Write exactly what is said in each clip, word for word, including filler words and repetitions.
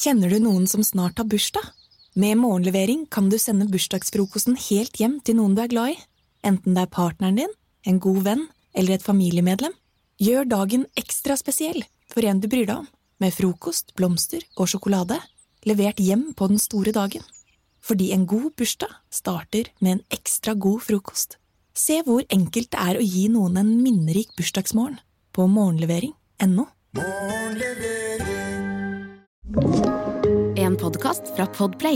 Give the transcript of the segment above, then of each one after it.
Kjenner du noen som snart har bursdag? Med morgenlevering kan du sende bursdagsfrokosten helt hjem til noen du er glad i. Enten det er partneren din, en god venn eller et familiemedlem. Gjør dagen ekstra spesiell for en du bryr deg om. Med frokost, blomster og sjokolade. Levert hjem på den store dagen. Fordi en god bursdag starter med en ekstra god frokost. Se hvor enkelt det er å gi noen en minnerik bursdagsmorgen på morgenlevering punktum no. En podcast fra Podplay.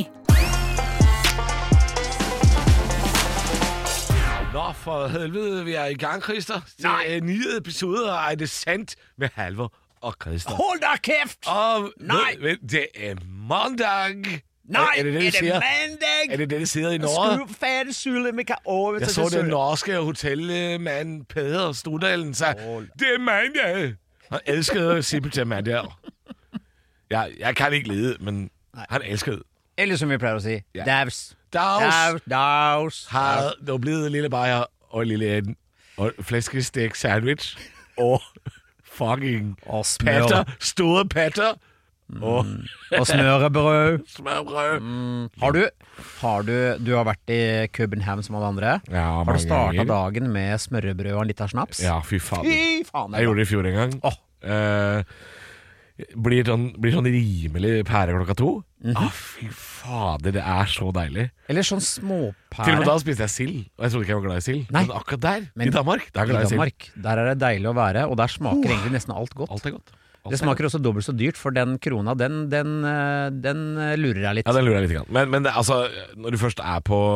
Nå for helvede, vi er i gang, Christer. Det er nye episoder af Er det sandt med Halvor og Christer. Hold da kæft! Og Nej. Vent, det er mandag. Nej, er, er det det, er det siger? mandag? Er det det, det siger i Norge? Skru færdig syle med kaffe. Jeg så den norske hotelmand Peder Stordalen sagde, det er mandag. Han elskede simpelthen mandag. Jeg, jeg kan ikke lide, men Nej. han elskede. Eller som vi plejer at sige, Ja. Davs. Dags Davs. har der blevet en lille bajer og en lille enden og en flæskestek sandwich og fucking Og patter, smør. store patter Mm. og Og smørbrød. smørbrød. Mm. Har du, har du, du har vært i København som alle andre. Ja, Har du mange startet ganger. dagen med smørbrød og en liter snaps? Ja, fy faen. Fy faen. Jeg gjorde det i fjor en gang. Åh. Eh, blir, sånn, blir sånn rimelig pære klokka to. Mhm. Ah, fy fader, det er så deilig. Eller sånn Til og med småpære. da spiste jeg sild, og jeg trodde ikke jeg var glad i sild. Nei. Men akkurat der, Men i Danmark, der er jeg I glad i sild. Danmark, der er det deilig å være, og der smaker egentlig nesten alt godt. Alt er godt. Alt Det er smaker også dobbelt så dyrt, for den krona, den, den, eh, den eh, lurer jeg litt. Ja, den lurer jeg litt. Grann. Men, men det, altså, når du først er på,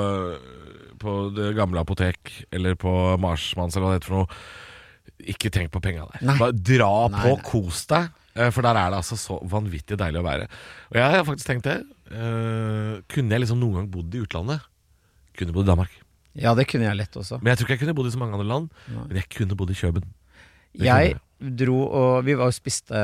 på det gamle apotek, eller på Marsmanns, eller hva det heter for noe, ikke tenk på penga der. Nei. Bare dra Nei, på, nei. kos deg, eh, for der er det altså så vanvittig deilig å være. Og jeg har faktisk tenkt det. eh, kunne jeg liksom noen gang bodd i utlandet? Kunne bodd i Danmark. Ja, det kunne jeg lett også. Men jeg tror ikke jeg kunne bodd i så mange andre land. Men jeg kunne bodd i Køben. Det Jeg kunne dro, og vi var og spiste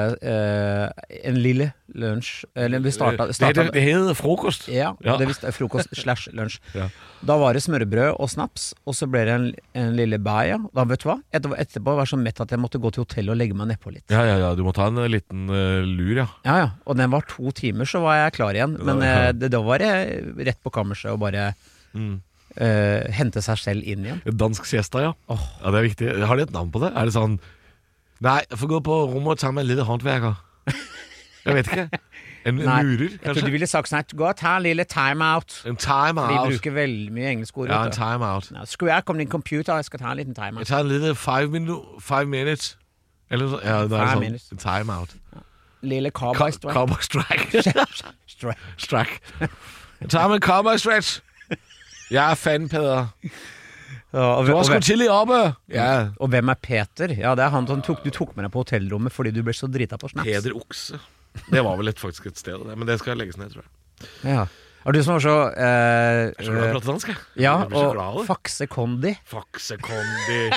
eh, en lille lunsj. Eller vi starta, det, starta det, det heter frokost. Ja, Ja. det visste jeg, frokost slash lunsj. Ja. Da var det smørbrød og snaps, og så ble det en, en lille baia. Da vet du hva? Etterpå, etterpå var jeg så mett at jeg måtte gå til hotellet og legge meg nedpå litt. Ja, ja, ja, du må ta en eh, liten eh, lur, ja. Ja, ja. Og den var to timer, så var jeg klar igjen. Men Ja. eh, det, da var det rett på kammerset og bare Mm. eh, hente seg selv inn igjen. Dansk siesta, ja. Åh. Ja, det er viktig. Har de et navn på det? Er det sånn Nei, jeg får gå på rommet og ta meg en lille håndverker. Jeg vet ikke. En, en Nei, murer, Jeg tror kanskje? du ville sagt sånn at gå og ta en lille time-out. En time Vi out. bruker veldig mye engelske ord. Ja, en vet du. time out. Ja, skru av, kom din computer, jeg skal ta en liten Jeg time-out. tar en lille five, minu- five minutes. Eller så, ja, det er Five sånn minutes. en time out. Lille Ka- cowboy strike. Cowboy strike. Strike. Strike. Jeg tager med en cowboy stretch. Jeg er fan, Peder. Ja, og, Du har og, sgu tidlig oppe. Ja. og hvem er Peter? Ja, det er han som tok, du tok med deg på hotellrommet fordi du ble så drita på snaps. Peder Okse. Det var vel et, faktisk et sted, det. Men det skal legges ned, tror jeg. Ja. Og du som var så eh, Jeg er så glad i å prate dansk, jeg. Ja, Jeg blir så glad av og det. Faxe Kondi. Faksekondi.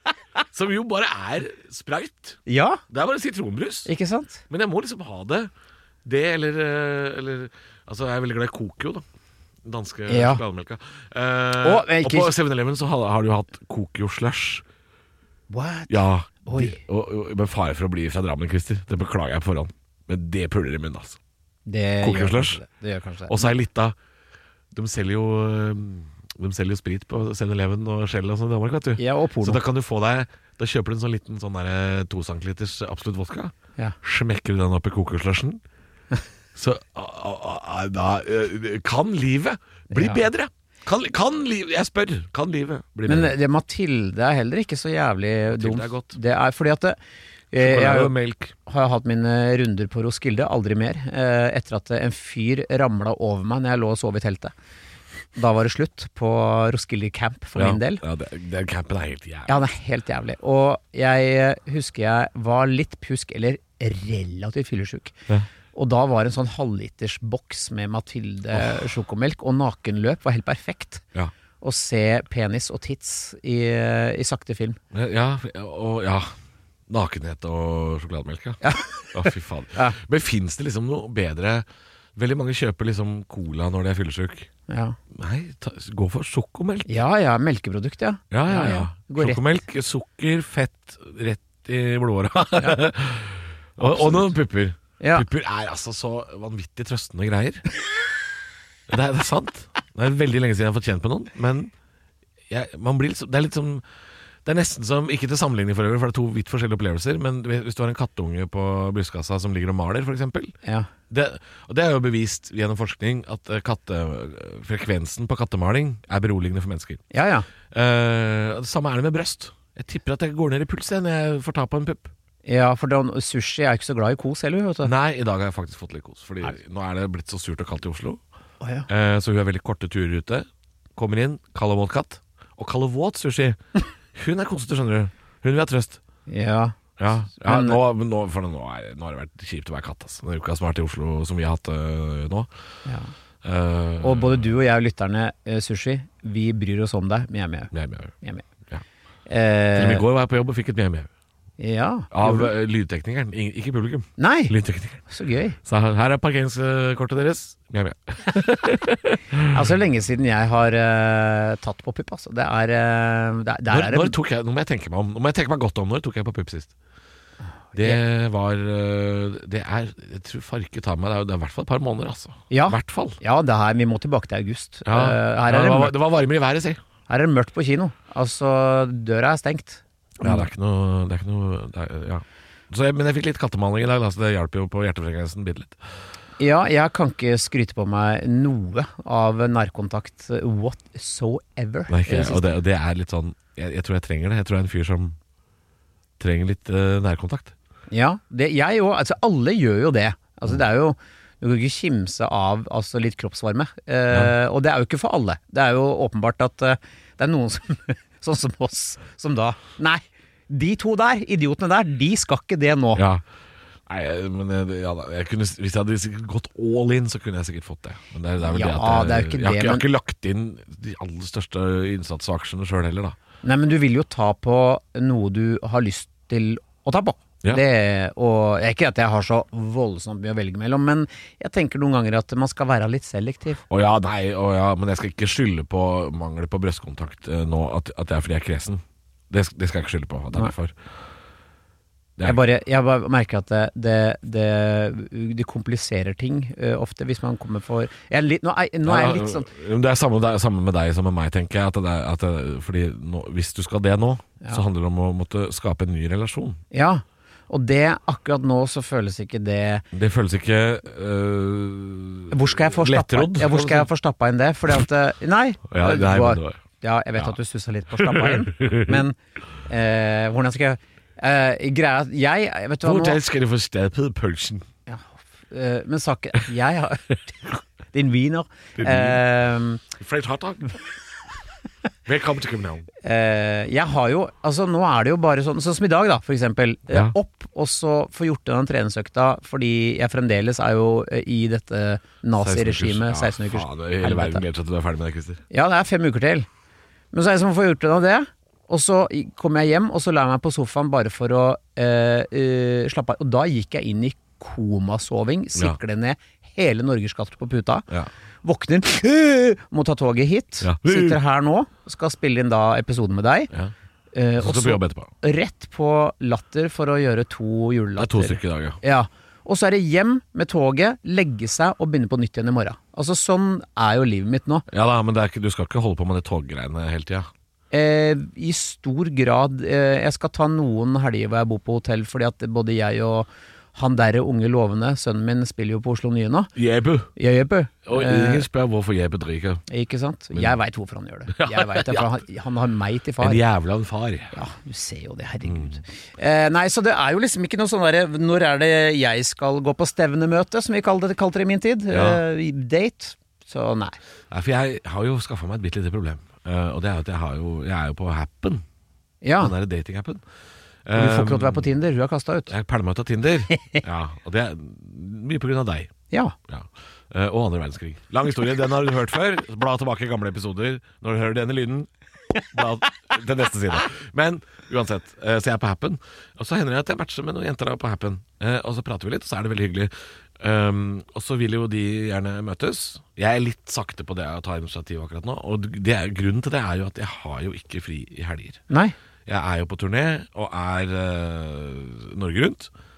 Som jo bare er sprite. Ja, Det er bare sitronbrus. ikke sant? Men jeg må liksom ha det. Det eller, eh, eller Altså, jeg er veldig glad i Kokio, da. Den danske Ja. sjokolademelka. Eh, Og, og, men ikke- på seven eleven så har, har du hatt Kokio slush. What? Ja. Oi. De, og, og, med fare for å bli fra Drammen, Christer. Det beklager jeg på forhånd. Men det puler i munnen, altså. Det Koker gjør slush. kanskje det. Det gjør kanskje det. Og så er lita De selger jo eh, De selger jo sprit på seven eleven og Shell og sånn i Danmark, vet du. Ja, og Så porno. da kan du få deg Da kjøper du en sånn liten sånn der to centiliters absolutt vodka. Ja. Smekker du den opp i kokerslushen. Så a, a, a, da eh, kan livet bli Ja. bedre. Kan, kan livet Jeg spør. Kan livet bli Men bedre? det, Mathilde er heller ikke så jævlig Mathilde dumt. er godt. Det er fordi at det, eh, jeg Sjokolade har og jo melk. har jeg hatt mine runder på Roskilde, aldri mer, eh, etter at en fyr ramla over meg når jeg lå og sov i teltet. Da var det slutt på Roskilde Camp for Ja, min del. ja, det, den campen er helt jævlig. Ja, det er helt jævlig. Og jeg husker jeg var litt pjusk, eller relativt fyllesyk. Ja. Og da var en sånn halvliters boks med Mathilde sjokomelk og nakenløp var helt perfekt. Ja. Å se penis og tits i, i sakte film. Ja, og ja nakenhet og sjokolademelk, ja. Ja. Å, fy faen. Ja. Men finnes det liksom noe bedre? Veldig mange kjøper liksom cola når de er fyllesyk. Ja, Nei, ta, gå for sjokomelk. ja, ja melkeprodukt, ja. Ja, ja, Ja, ja. ja. Går rett. Sjokomelk, sukker, fett rett i blodåra. og, og noen pupper. Ja. Pupper er altså så vanvittig trøstende greier. Det er, det er sant. Det er veldig lenge siden jeg har fått kjent på noen, men jeg, man blir litt, det er litt som det er nesten som, ikke til sammenligning for øvrig, for det er to vidt forskjellige opplevelser, men hvis du har en kattunge på brystkassa som ligger og maler, for eksempel, Ja. det, og det er jo bevist gjennom forskning at katte, frekvensen på kattemaling er beroligende for mennesker. Ja, ja. Eh, det samme er det med brøst. Jeg tipper at jeg går ned i puls når jeg får ta på en pupp. Ja, for da, sushi er ikke så glad i kos heller, vet du. Nei, i dag har jeg faktisk fått litt kos, fordi nå er det blitt så surt og kaldt i Oslo. Oh, ja. eh, Så hun har veldig korte turer ute. Kommer inn, kald og våt katt. Og kald og våt sushi. Hun er konstigt, skjønner du. Hun vil ha trøst. Ja. Ja, ja Men- nå, nå, for nå, er, nå har det vært kjipt å være katt, altså. Denne uka som har vært i Oslo, som vi har hatt øh, nå. Ja. Eh, Og både du og jeg og lytterne, eh, Sushi, vi bryr oss om deg. Mjau, mjau. mjau, mjau. Mjau, mjau. Ja. Eh, Til og med i går var jeg på jobb og fikk et mjau, mjau. Ja. Av øh, lydteknikeren, I- ikke publikum. Nei, Lydteknikeren. så gøy. Så her, her er parkeringskortet deres. Mjau, mjau. Altså lenge siden jeg har eh, tatt på pupp, altså. Det er, eh, det, er- der Når, er det når tok jeg, nå må jeg tenke meg om Nå må jeg tenke meg godt om. Når tok jeg på pupp sist? Det var øh, Det er Jeg tror farke tar meg. Det er, det er i hvert fall et par måneder, altså. Ja. I hvert fall. Ja, det her, vi må tilbake til august. Ja. Eh, her, Ja, er det, det var, mørkt, det var varmere i været, si. her er det mørkt på kino. Altså, døra er stengt. Ja, det er ikke noe, det er ikke noe det er, ja. Så jeg, Men jeg fikk litt kattemaling i dag, da, så det hjalp jo på hjertefrekvensen bitte litt. Ja, jeg kan ikke skryte på meg noe av nærkontakt whatsoever. Nei, ikke, Eh, og det, og det er litt sånn jeg, jeg tror jeg trenger det. Jeg tror jeg er en fyr som trenger litt uh, nærkontakt. Ja, det, jeg jo, altså alle gjør jo det. Altså det er jo, du kan ikke kimse av altså litt kroppsvarme. Eh, og det er jo ikke for alle. Det er jo åpenbart at eh, det er noen som, sånn som oss, som da, nei, de to der, idiotene der, de skal ikke det nå. Ja. Nei, men jeg, ja, da, jeg kunne, hvis jeg hadde sikkert gått all in, så kunne jeg sikkert fått det. Men det, er- det er vel Ja, det at jeg, det er jo ikke jeg, har det, ikke, jeg har men- ikke lagt inn de aller største innsatsaksjene selv heller, da. Nei, men du vil jo ta på noe du har lyst til å ta på. Ja. Det, og ikke at jeg har så voldsomt mye å velge mellom, men jeg tenker noen ganger at man skal være litt selektiv. Å ja, nei, å ja, men jeg skal ikke skylde på mangel på brøstkontakt eh, nå, at, at det er fordi jeg er kresen. Det, sk- det skal jeg ikke skylde på at det er derfor. Det er- Jeg bare, jeg bare merker at det, det, det, det kompliserer ting uh, ofte hvis man kommer for jeg er litt, nå, er, nå er jeg litt sånn Ja, Det er samme, det er samme med deg som med meg, tenker jeg. At det er, at det, fordi nå, hvis du skal det nå, Ja. så handler det om å måtte skape en ny relasjon. Ja, og det akkurat nå så føles ikke det Det føles ikke øh, Hvor skal jeg få stappa, lettrodd, ja, hvor skal kan jeg få stappa inn det? Fordi at uh, Nei, Ja, nei, du men har- det var- ja jeg vet Ja. at du stussa litt på stappa inn, men uh, hvordan skal jeg uh, Greia er at jeg vet du hva nå Hvordan skal du få stappet pølsen? ja, uh, Men saken Jeg har Din wiener. Din Uh, French hotdog? Velkommen til København. Eh, jeg har jo, altså nå er det jo bare sånn, sånn som i dag da, for eksempel, eh, Ja. opp og så få gjort den treningsøkta, fordi jeg fremdeles er jo eh, i dette nazi-regimet, seksten ukers. Ja, faen, hele helvete. verden gleder seg til du er ferdig med det, Christer. Ja, det er fem uker til. Men så er det som å få gjort det av det, og så i- kom jeg hjem, og så la jeg meg på sofaen bare for å eh, eh, slappe av, og da gikk jeg inn i komasoving, sikle ned hele Norgesskatter på puta, Ja. våkner, øh, må ta toget hit, Ja. sitter her nå, skal spille inn da episoden med deg, Ja. eh, Så og skal du på så jobb etterpå. rett på latter for å gjøre to Det julelatter. er to stykker i dag, ja. Ja, og så er det hjem med toget, legge seg og begynne på nytt igjen i morgen. Altså sånn er jo livet mitt nå. Ja da, men det er ikke, du skal ikke holde på med det toggreiene hele tida. Eh, I stor grad, eh, jeg skal ta noen helger hvor jeg bor på hotell, fordi at både jeg og han derre unge lovende, sønnen min spiller jo på Oslo Nye nå. Jebu. Jeg gjør Og Eh, ingen spør hvorfor Jebu drikker. Ikke sant? Jeg vet hvorfor han gjør det. Jeg vet det, for han, han har meg til far. En jævla en far. Ja, du ser jo det, herregud. Eh, nei, så det er jo liksom ikke noe sånn derre når er det jeg skal gå på stevnemøte, som vi kalte det, kalte det i min tid. Ja. Eh, date. Så nei. Nei, for jeg har jo skaffa meg et bitte lite problem. Eh, og det er jo at jeg, har jo, jeg er jo på Happen. Ja, Den derre datingappen. du får ikke lov til å være på Tinder, du er kasta ut. Jeg pælma ut av Tinder. Ja, og det er mye på grunn av deg. Ja. Ja. Eh, og andre verdenskrig. Lang historie, den har du hørt før. Bla tilbake i gamle episoder. Når du hører denne lyden, bla til neste side. Men uansett, eh, så jeg er på Happen. Og så hender det at jeg matcher med noen jenter da på Happen. Eh, og så prater vi litt, og så er det veldig hyggelig. Um, og så vil jo de gjerne møtes. Jeg er litt sakte på det å ta initiativ akkurat nå. Og det er, grunnen til det er jo at jeg har jo ikke fri i helger. Nei. Jeg er jo på turné og er uh, Norge rundt.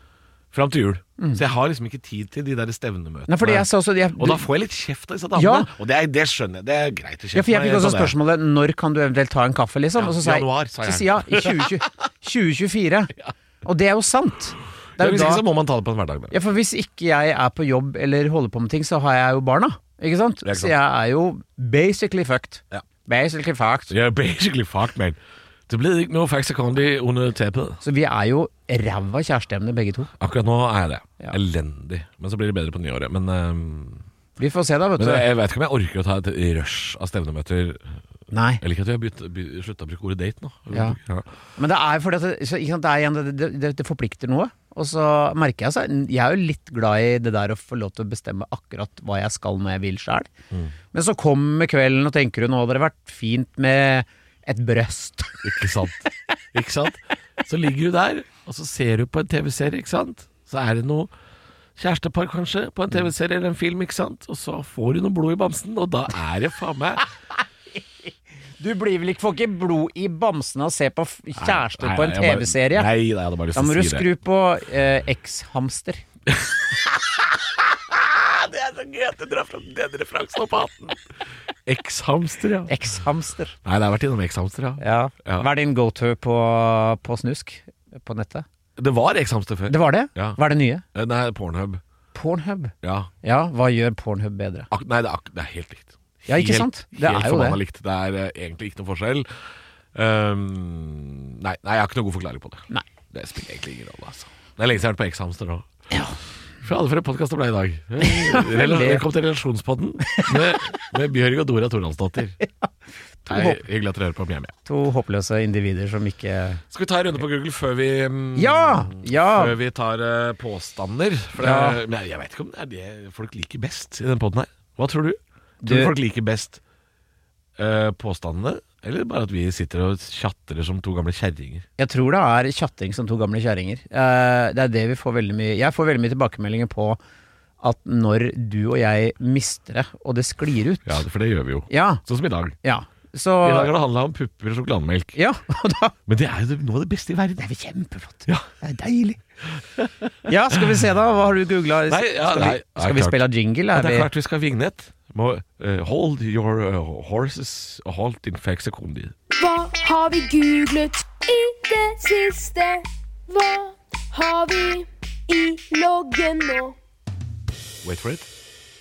Fram til jul. Mm. Så jeg har liksom ikke tid til de der stevnemøtene. Nei, fordi jeg sa også, jeg, og da får jeg litt kjeft av disse damene. Ja. Og det, er, det skjønner jeg. Det er greit å kjefte. Ja, for jeg fikk også spørsmålet når kan du eventuelt ta en kaffe, liksom? Ja, og så sa jeg, januar, sa jeg. Så, ja, i tjue tjue-fire. Ja. Og det er jo sant. Det er jo ja, da, så må man ta det på en hverdag. Ja, for hvis ikke jeg er på jobb eller holder på med ting, så har jeg jo barna. Ikke sant? Ikke sant? Så jeg er jo basically fucked. Ja. Basically fucked. Ja, basically fucked, man. Det ble ikke noe faxakondi under teppet. Så vi er jo ræva kjæresteemne begge to. Akkurat nå er jeg det. Ja. Elendig. Men så blir det bedre på nyåret. Men um, vi får se da, vet men du. Jeg vet ikke om jeg orker å ta et rush av stevnemøter. Nei. Jeg liker at vi har bytt, bytt, sluttet å bruke ordet date nå. Ja. Ja. Men det er fordi at det, så, ikke sant, det, er igjen, det, det, det forplikter noe. Og så merker jeg så jeg er jo litt glad i det der å få lov til å bestemme akkurat hva jeg skal når jeg vil selv. Mm. Men så kommer kvelden og tenker du nå hadde det vært fint med et brøst. Ikke sant. Ikke sant? Så ligger du der, og så ser du på en tv-serie, ikke sant? Så er det noe kjærestepar kanskje på en tv-serie eller en film, ikke sant? Og så får du noe blod i bamsen, og da er det faen meg... Du blir vel ikke, får ikke blod i bamsen og se på kjærester nei, nei, på en tv-serie? Nei, nei, jeg hadde bare lyst til å si det. Da må du skru på eh, X-hamster. Det er så gøy at du drar frem den referansen opp hatten. X-hamster, ja. X-hamster. Nei, det har vært innom X-hamster, ja. Ja. Ja. Hva er din go-to på, på snusk på nettet? Det var X-hamster før. Det var det? Ja. Hva er det nye? Nei, Pornhub. Pornhub? Ja. Ja, hva gjør Pornhub bedre? Ak nei, det er, det er helt likt. Ja, ikke sant? Det helt er jo det. Likt. Det er uh, egentlig ikke noe forskjell. Um, nei, nei, jeg har ikke noen god forklaring på det. Nei. Det spiller egentlig ingen rolle, altså. Det er lenge siden jeg har vært på X-hamster nå. Ja. For alle for en podcast det ble i dag. Velkommen til Relasjonspodden med, med Bjørg og Dora Toralsdottir. Ja. Det er hyggelig at dere hører på Mjau Mjau. To håpløse individer som ikke... Skal vi ta en runde på Google før vi, ja, ja. Før vi tar uh, påstander? For det, ja. Men jeg, jeg vet ikke om det er det folk liker best i den podden her. Hva tror du? Tror du folk liker best uh, påstandene, eller bare at vi sitter og tjatrer som to gamle kjerringer? Jeg tror det er tjatring som to gamle kjerringer. Uh, det er det vi får veldig mye... Jeg får veldig mye tilbakemeldinger på at når du og jeg mister det, og det sklir ut... Ja, for det gjør vi jo. Ja. Sånn som i dag. Ja. Så... I dag har det handlet om pupper og sjokolademelk. Ja, og da... Men det er jo noe av det beste i verden. Det er jo kjempeflott. Ja. Det er deilig. Ja, skal vi se da. Hva har du googlet? Nei, ja, skal vi, nei, skal vi spille jingle? Ja, det er klart vi skal ha vignett. Må, uh, hold your uh, horses og hold din feksekundi. Hva har vi googlet i det siste? Hva har vi i loggen nå? Wait for it.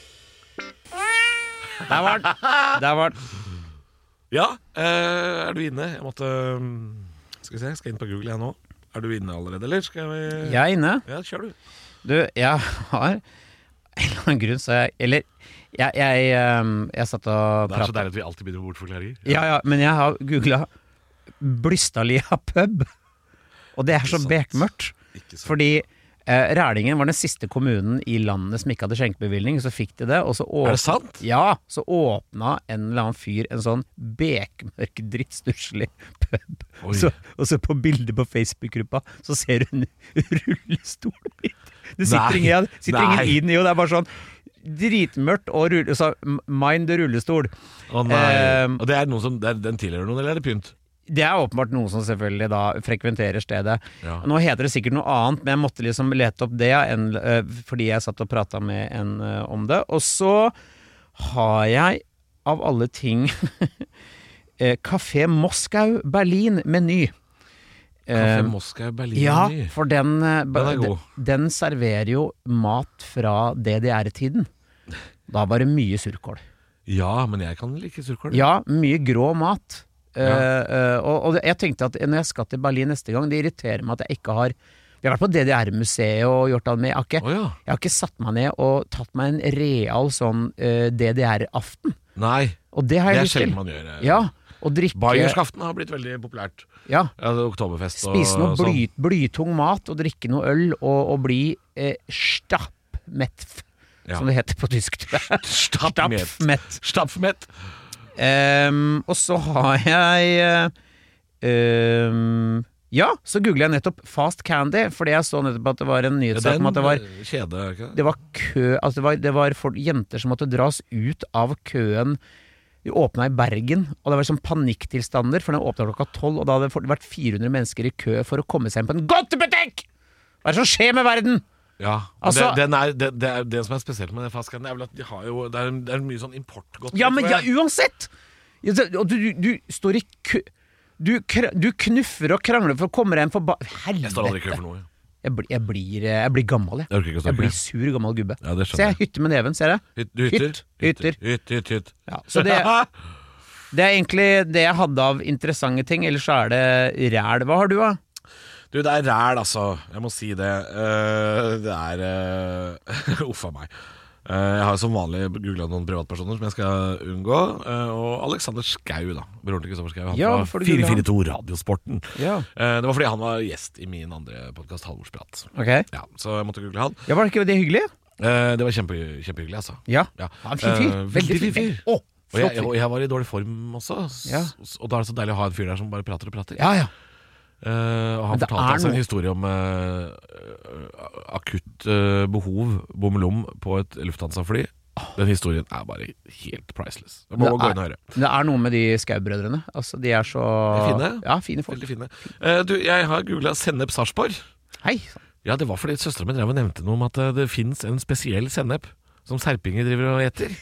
Der var den. Der var den. Ja, uh, er du inne? Jeg måtte um, Skal vi se, skal jeg inn på Google jeg nå. Er du inne allerede, eller skal vi... Jeg er inne. Ja, kjør du. Du, jeg har en eller annen grunn, så jeg... Eller, jeg, jeg, um, jeg satt og pratet. Det er så deilig at vi alltid begynner med bortforklaringer. Ja. ja, ja, men jeg har googlet Blystalia pub. Og det er så bekmørkt. Fordi... Eh, Rælingen var den siste kommunen i landet som ikke hadde skjenkebevilgning, så fikk de det, og så åpna, er det sant? Ja, så åpna en eller annen fyr en sånn bekmørk, drittstusselig pub. Så, og så på bildet på Facebook-gruppa, så ser du en rullestol. Det sitter Nei. ingen, sitter ingen Nei. i den i, og det er bare sånn dritmørkt og rulle, så mind rullestol. Å nei. Eh, og det er noen som, det er, den tilhører noen, eller er det pynt? Det er åpenbart noen som selvfølgelig da frekventerer stedet. Ja. Nå heter det sikkert noe annet, men jeg måtte liksom lete opp det en, uh, fordi jeg satt og pratet med en uh, om det. Og så har jeg, av alle ting, Café Moskau Berlin meny. Café Moskau Berlin ja, meny? Ja, for den, uh, den, er god. Den, den serverer jo mat fra D D R-tiden. Da var det mye surkål. Ja, men jeg kan like surkål. Ja, mye grå mat. Ja. Uh, uh, og, og jeg tenkte at når jeg skal til Berlin neste gang, det irriterer meg at jeg ikke har... Vi har vært på D D R-museet og gjort det med. Jeg har, ikke, oh, ja. jeg har ikke satt meg ned og tatt meg en real sånn uh, D D R-aften. Nei, og det har jeg det er lyst til. sjelden man gjør. Ja, og drikke... Bayerskaften har blitt veldig populært. Ja. Ja, oktoberfest og spise noe bly, sånn. blytung mat og drikke noe øl og, og bli uh, stappmett, ja. Som det heter på tysk. Stappmett. Stappmett. Um, og så har jeg um, ja, så googlet jeg nettopp Fast Candy, fordi jeg så nettopp at det var en nyhetssak om at det var kjede, ikke? Det var kø, altså det var, det var for jenter som måtte dras ut av køen. De åpnet i Bergen, og det var sånn panikktilstander, for den åpnet klokka tolv, og da hadde det vært fire hundre mennesker i kø for å komme seg inn på en godtebutikk! Hva er det som skjer med verden? Ja, Altså- det, den er, det, det, er, det som er spesielt med Fastcan, er vel at de har jo Det er, det er mye sånn importgodt. Ja, men ja, uansett! Ja, så- Og du, du, du står i kø du, kr- du knuffer og krangler for å komme deg inn for ba... Jeg står aldri i kø Helvete! for noe. Jeg, blir- jeg, blir, jeg blir gammel, jeg. Jeg orker ikke å Jeg snakke. blir sur gammel gubbe. Ja, det Se, skjønner jeg hytter med neven, ser jeg. Hyt, du hytter? Hytt, hytter. Hytt, hytt, hytt. Ja, så det, det er egentlig det jeg hadde av interessante ting, ellers så er det ræl. Hva har du, da? Du, det er ræl, altså. Jeg må si det. Eh, det er uh, Uff a meg. Eh, jeg har som vanlig googla noen privatpersoner som jeg skal unngå. eh, og Alexander Schou, da. Broren til Kristoffer Schou. Han Ja, fra hvorfor du googlet fire fire to Radiosporten. Ja. Eh, det var fordi han var gjest i min andre podkast, Halvorsprat. Ok. Ja, så jeg måtte google han. Ja, var det ikke det hyggelig? Eh, det var kjempe, kjempehyggelig, altså. Ja. Ja. Ja, en fin fyr. Eh, Veldig fin fyr. Å, Og jeg, flott fyr. og jeg var i dårlig form også, s- Ja. s- og da er det så deilig å ha en fyr der som bare prater og prater. Ja, ja. Eh, og han Men det fortalte er altså en noe- historie om eh, eh, akutt eh, behov, bommelom, på et Lufthansa-fly. Den historien er bare helt priceless. Jeg må Det gå er- inn og høre. Det er noe med de Skau-brødrene. Altså, de er så De er fine. Ja, fine folk. Veldig fine. Eh, du, jeg har googla sennep Sarpsborg. Hei. Ja, det var fordi søstera mi drev og nevnte noe om at eh, det fins en spesiell sennep som serpinger driver og eter.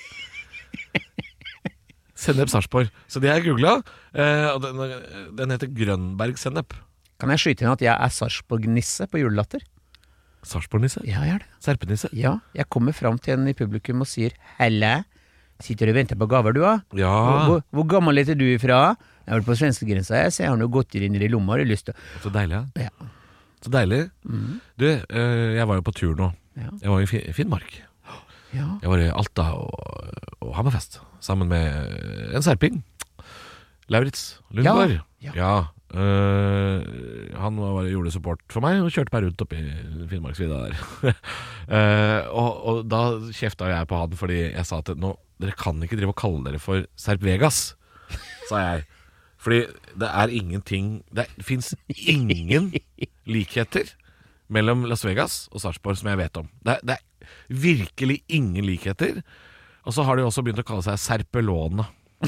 Sennep Sarpsborg. Så det har jeg googla. Eh, og den, den heter Grønberg-sennep. Kan jeg skyte inn at jeg er Sarpsborg-nisse på Julelatter? Sarpsborg-nisse? Ja, jeg er det. Serpenisse? Ja, jeg kommer fram til en i publikum og sier Helle, sitter du og venter på gaver du har? Ja. Hvor, hvor, hvor gammel er du ifra? Jeg har vært på svenskegrensa, jeg ser jeg har noe godteri inni de lomma, har du lyst til? Så deilig, ja. Ja. Så deilig. Du, eh, jeg var jo på tur nå. Ja. Jeg var i Fi- Finnmark. Ja. Jeg var i Alta og, og Hammerfest sammen med en serping. Lauritz Lundgaard. Ja, Ja. øh, han var, gjorde support for meg og kjørte meg rundt oppi Finnmarksvidda der. Eh, og, og da kjefta jeg på han fordi jeg sa at nå, dere kan ikke drive og kalle dere for Serp Vegas, sa jeg. Fordi det er ingenting Det fins ingen likheter mellom Las Vegas og Sarpsborg som jeg vet om. Det er, det er virkelig ingen likheter. Og så har de også begynt å kalle seg Serpelone.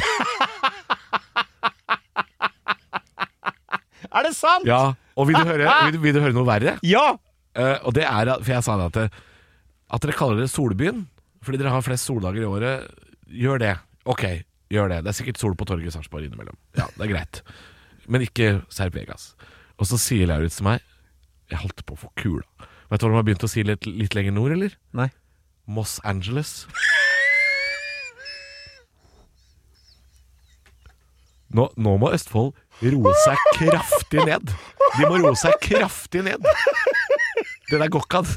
Er det sant? Ja, og vil du høre, vil du, vil du høre noe verre? Ja! Eh, og det er, at- for jeg sa det at, at dere kaller det Solbyen fordi dere har flest soldager i året. Gjør det. Ok, gjør det. Det er sikkert sol på torget i Sarpsborg innimellom. Ja, det er greit. Men ikke Serp Vegas. Og så sier Lauritz til meg, jeg holdt på å få kula. Vet du hva de har begynt å si litt, litt lenger nord, eller? Nei. Moss Angeles. Nå, nå må Østfold roe seg kraftig ned. De må roe seg kraftig ned. Det der går ikke an.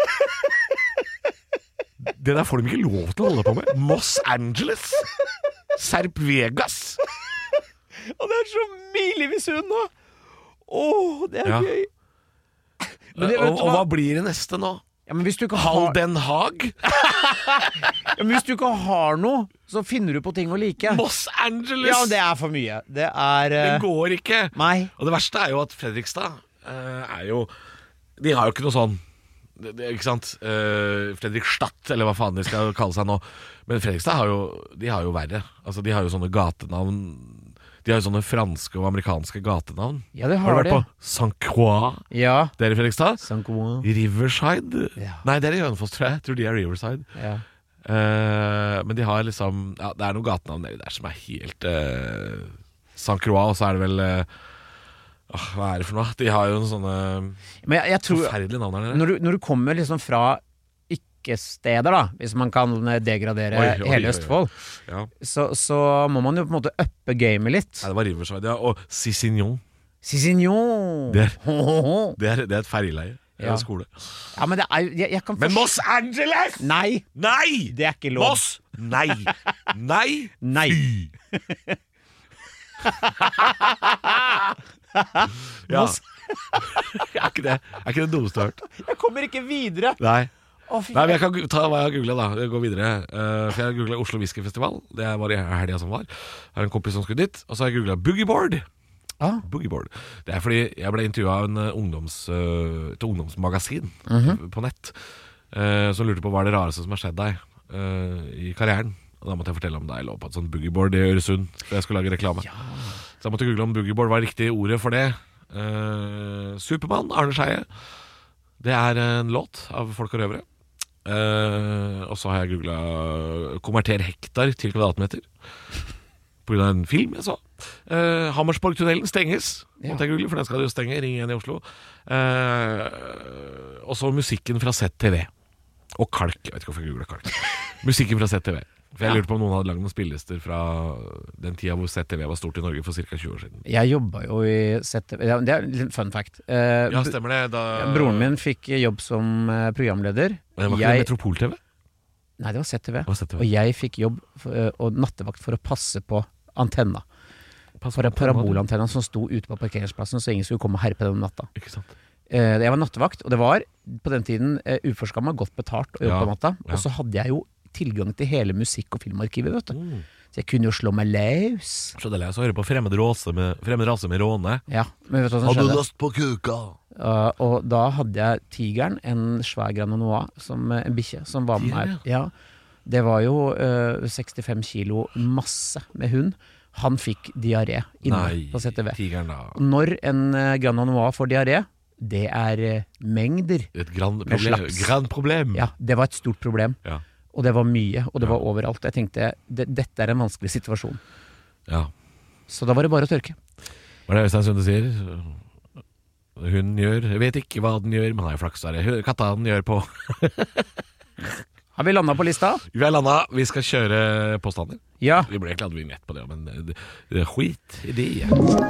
Det der får de ikke lov til å holde på med. Moss Angeles. Serp Vegas. Og det er så milevis unna! Åh, det er Ja. gøy! Men det, vet og, du og hva? hva blir det neste nå? Ja, men hvis du ikke har, Halden Haag? ja, men hvis du ikke har noe, så finner du på ting å like. Moss Angeles? Ja, det er for mye. Det er Det eh, går ikke. Nei. Og det verste er jo at Fredrikstad eh, er jo De har jo ikke noe sånn det, det, Ikke sant? Eh, Fredrikstad, eller hva faen de skal kalle seg nå. Men Fredrikstad har jo De har jo verre. Altså, de har jo sånne gatenavn. De har jo sånne franske og amerikanske gatenavn. Ja, det Har har du vært det. på Saint-Croix? Ja. Det er i Fredrikstad. Saint-Ouen. Riverside? Ja. Nei, det er i Hønefoss, tror jeg. Jeg tror de er Riverside. Ja. Eh, men de har liksom ja, det er noen gatenavn nedi der som er helt uh, Saint-Croix, og så er det vel eh, åh, hva er det for noe? De har jo sånne Men jeg, jeg tror forferdelige navn der nede. når du, når du kommer liksom fra ikke-steder, da, hvis man kan degradere Oi, oi, oi, hele oi. Østfold, Ja. så, så må man jo på en måte uppe gamet litt. Nei, det var Riverside, ja. Og Cicignon. Cicignon! Det er- Ho, ho, ho. Det er, det er et ferjeleie. Ja. En skole. Ja, men det er jo jeg, jeg kan Men forst- Moss Angeles! Nei! Nei! Det er ikke lov. Moss! Nei! Nei! Nei. Fy! Ja. Moss- er, ikke det, er ikke det dummeste jeg har hørt? Jeg kommer ikke videre! Nei. Å, fy Nei, men Jeg kan gu- ta hva jeg har googlet da. Jeg går videre. Eh, for jeg har googlet Oslo Whiskyfestival. Det var i helga som var. Jeg har en kompis som skulle dit. Og så har jeg googlet Boogieboard. Ah. Boogieboard. Det er fordi jeg ble intervjuet av en eh, ungdoms, eh, et ungdomsmagasin på nett, eh, som lurte på hva er det rareste som har skjedd deg eh, i karrieren. Og da måtte jeg fortelle om da jeg lå på et sånt boogieboard i Øresund, for jeg skulle lage reklame. Så jeg måtte google om boogieboard var riktig ordet for det. Eh, Supermann, Arne Scheie. Det er en låt av Folk og Røvere. Uh, og så har jeg googlet konverter hektar til kvadratmeter på grunn av en film jeg så. uh, Hammersborg-tunnelen stenges, Ja. måtte jeg google, for den skal jo stenge. Ring igjen i Oslo. uh, Og så musikken fra Z T V og Kalk. Jeg vet ikke hvorfor jeg googlet Kalk. Musikken fra Z T V. For jeg Ja. lurte på om noen hadde lagd noen spillelister fra den tida hvor Z T V var stort i Norge for ca. tjue år siden. Jeg jobba jo i Z T V. Ja, det er en liten fun fact. Eh, Ja, stemmer det da... Broren min fikk jobb som eh, programleder. Men det var ikke Jeg- Metropol-T V? Nei, det var Z T V. Det var Z T V. Og jeg fikk jobb for, eh, og nattevakt for å passe på antenna. Pass For på en antenna, du. parabolantenna som sto ute på parkeringsplassen, så ingen skulle komme og herpe den om natta. Ikke sant? Eh, Jeg var nattevakt, og det var på den tiden eh, uforskamma godt betalt å jobbe Ja, på natta. ja. Og så hadde jeg jo tilgang til hele musikk- og filmarkivet, vet du. Mm. Så jeg kunne jo slå meg løs. Så det er så å høre på Fremmed rase med, fremmed rase med råne. Ja, men vet du hva som skjedde? lyst på kuka? Uh, og da hadde jeg Tigeren, en svær Grand Noir, som uh, en bikkje, som var med Tiger, meg. Ja. Det var jo uh, sekstifem kilo masse med hund. Han fikk diaré inne Nei, på Z T V. tigeren da. Og når en uh, Grand Noir får diaré, det er uh, mengder. Et grand Med problem. slaps. Grand problem. Ja, det var et stort problem. Ja. Og det var mye, og det Ja. var overalt. Jeg tenkte, det, dette er en vanskelig situasjon. Ja. Så da var det bare å tørke. Hva er det Øystein Sunde sier? Hun gjør, jeg vet ikke hva den gjør, men har jo flaks der. Hun- Katta den gjør på. Har vi landet på lista? Vi har landa, vi skal kjøre påstander. Ja. Vi ble egentlig aldri vignett på det, men det, det er skit i det.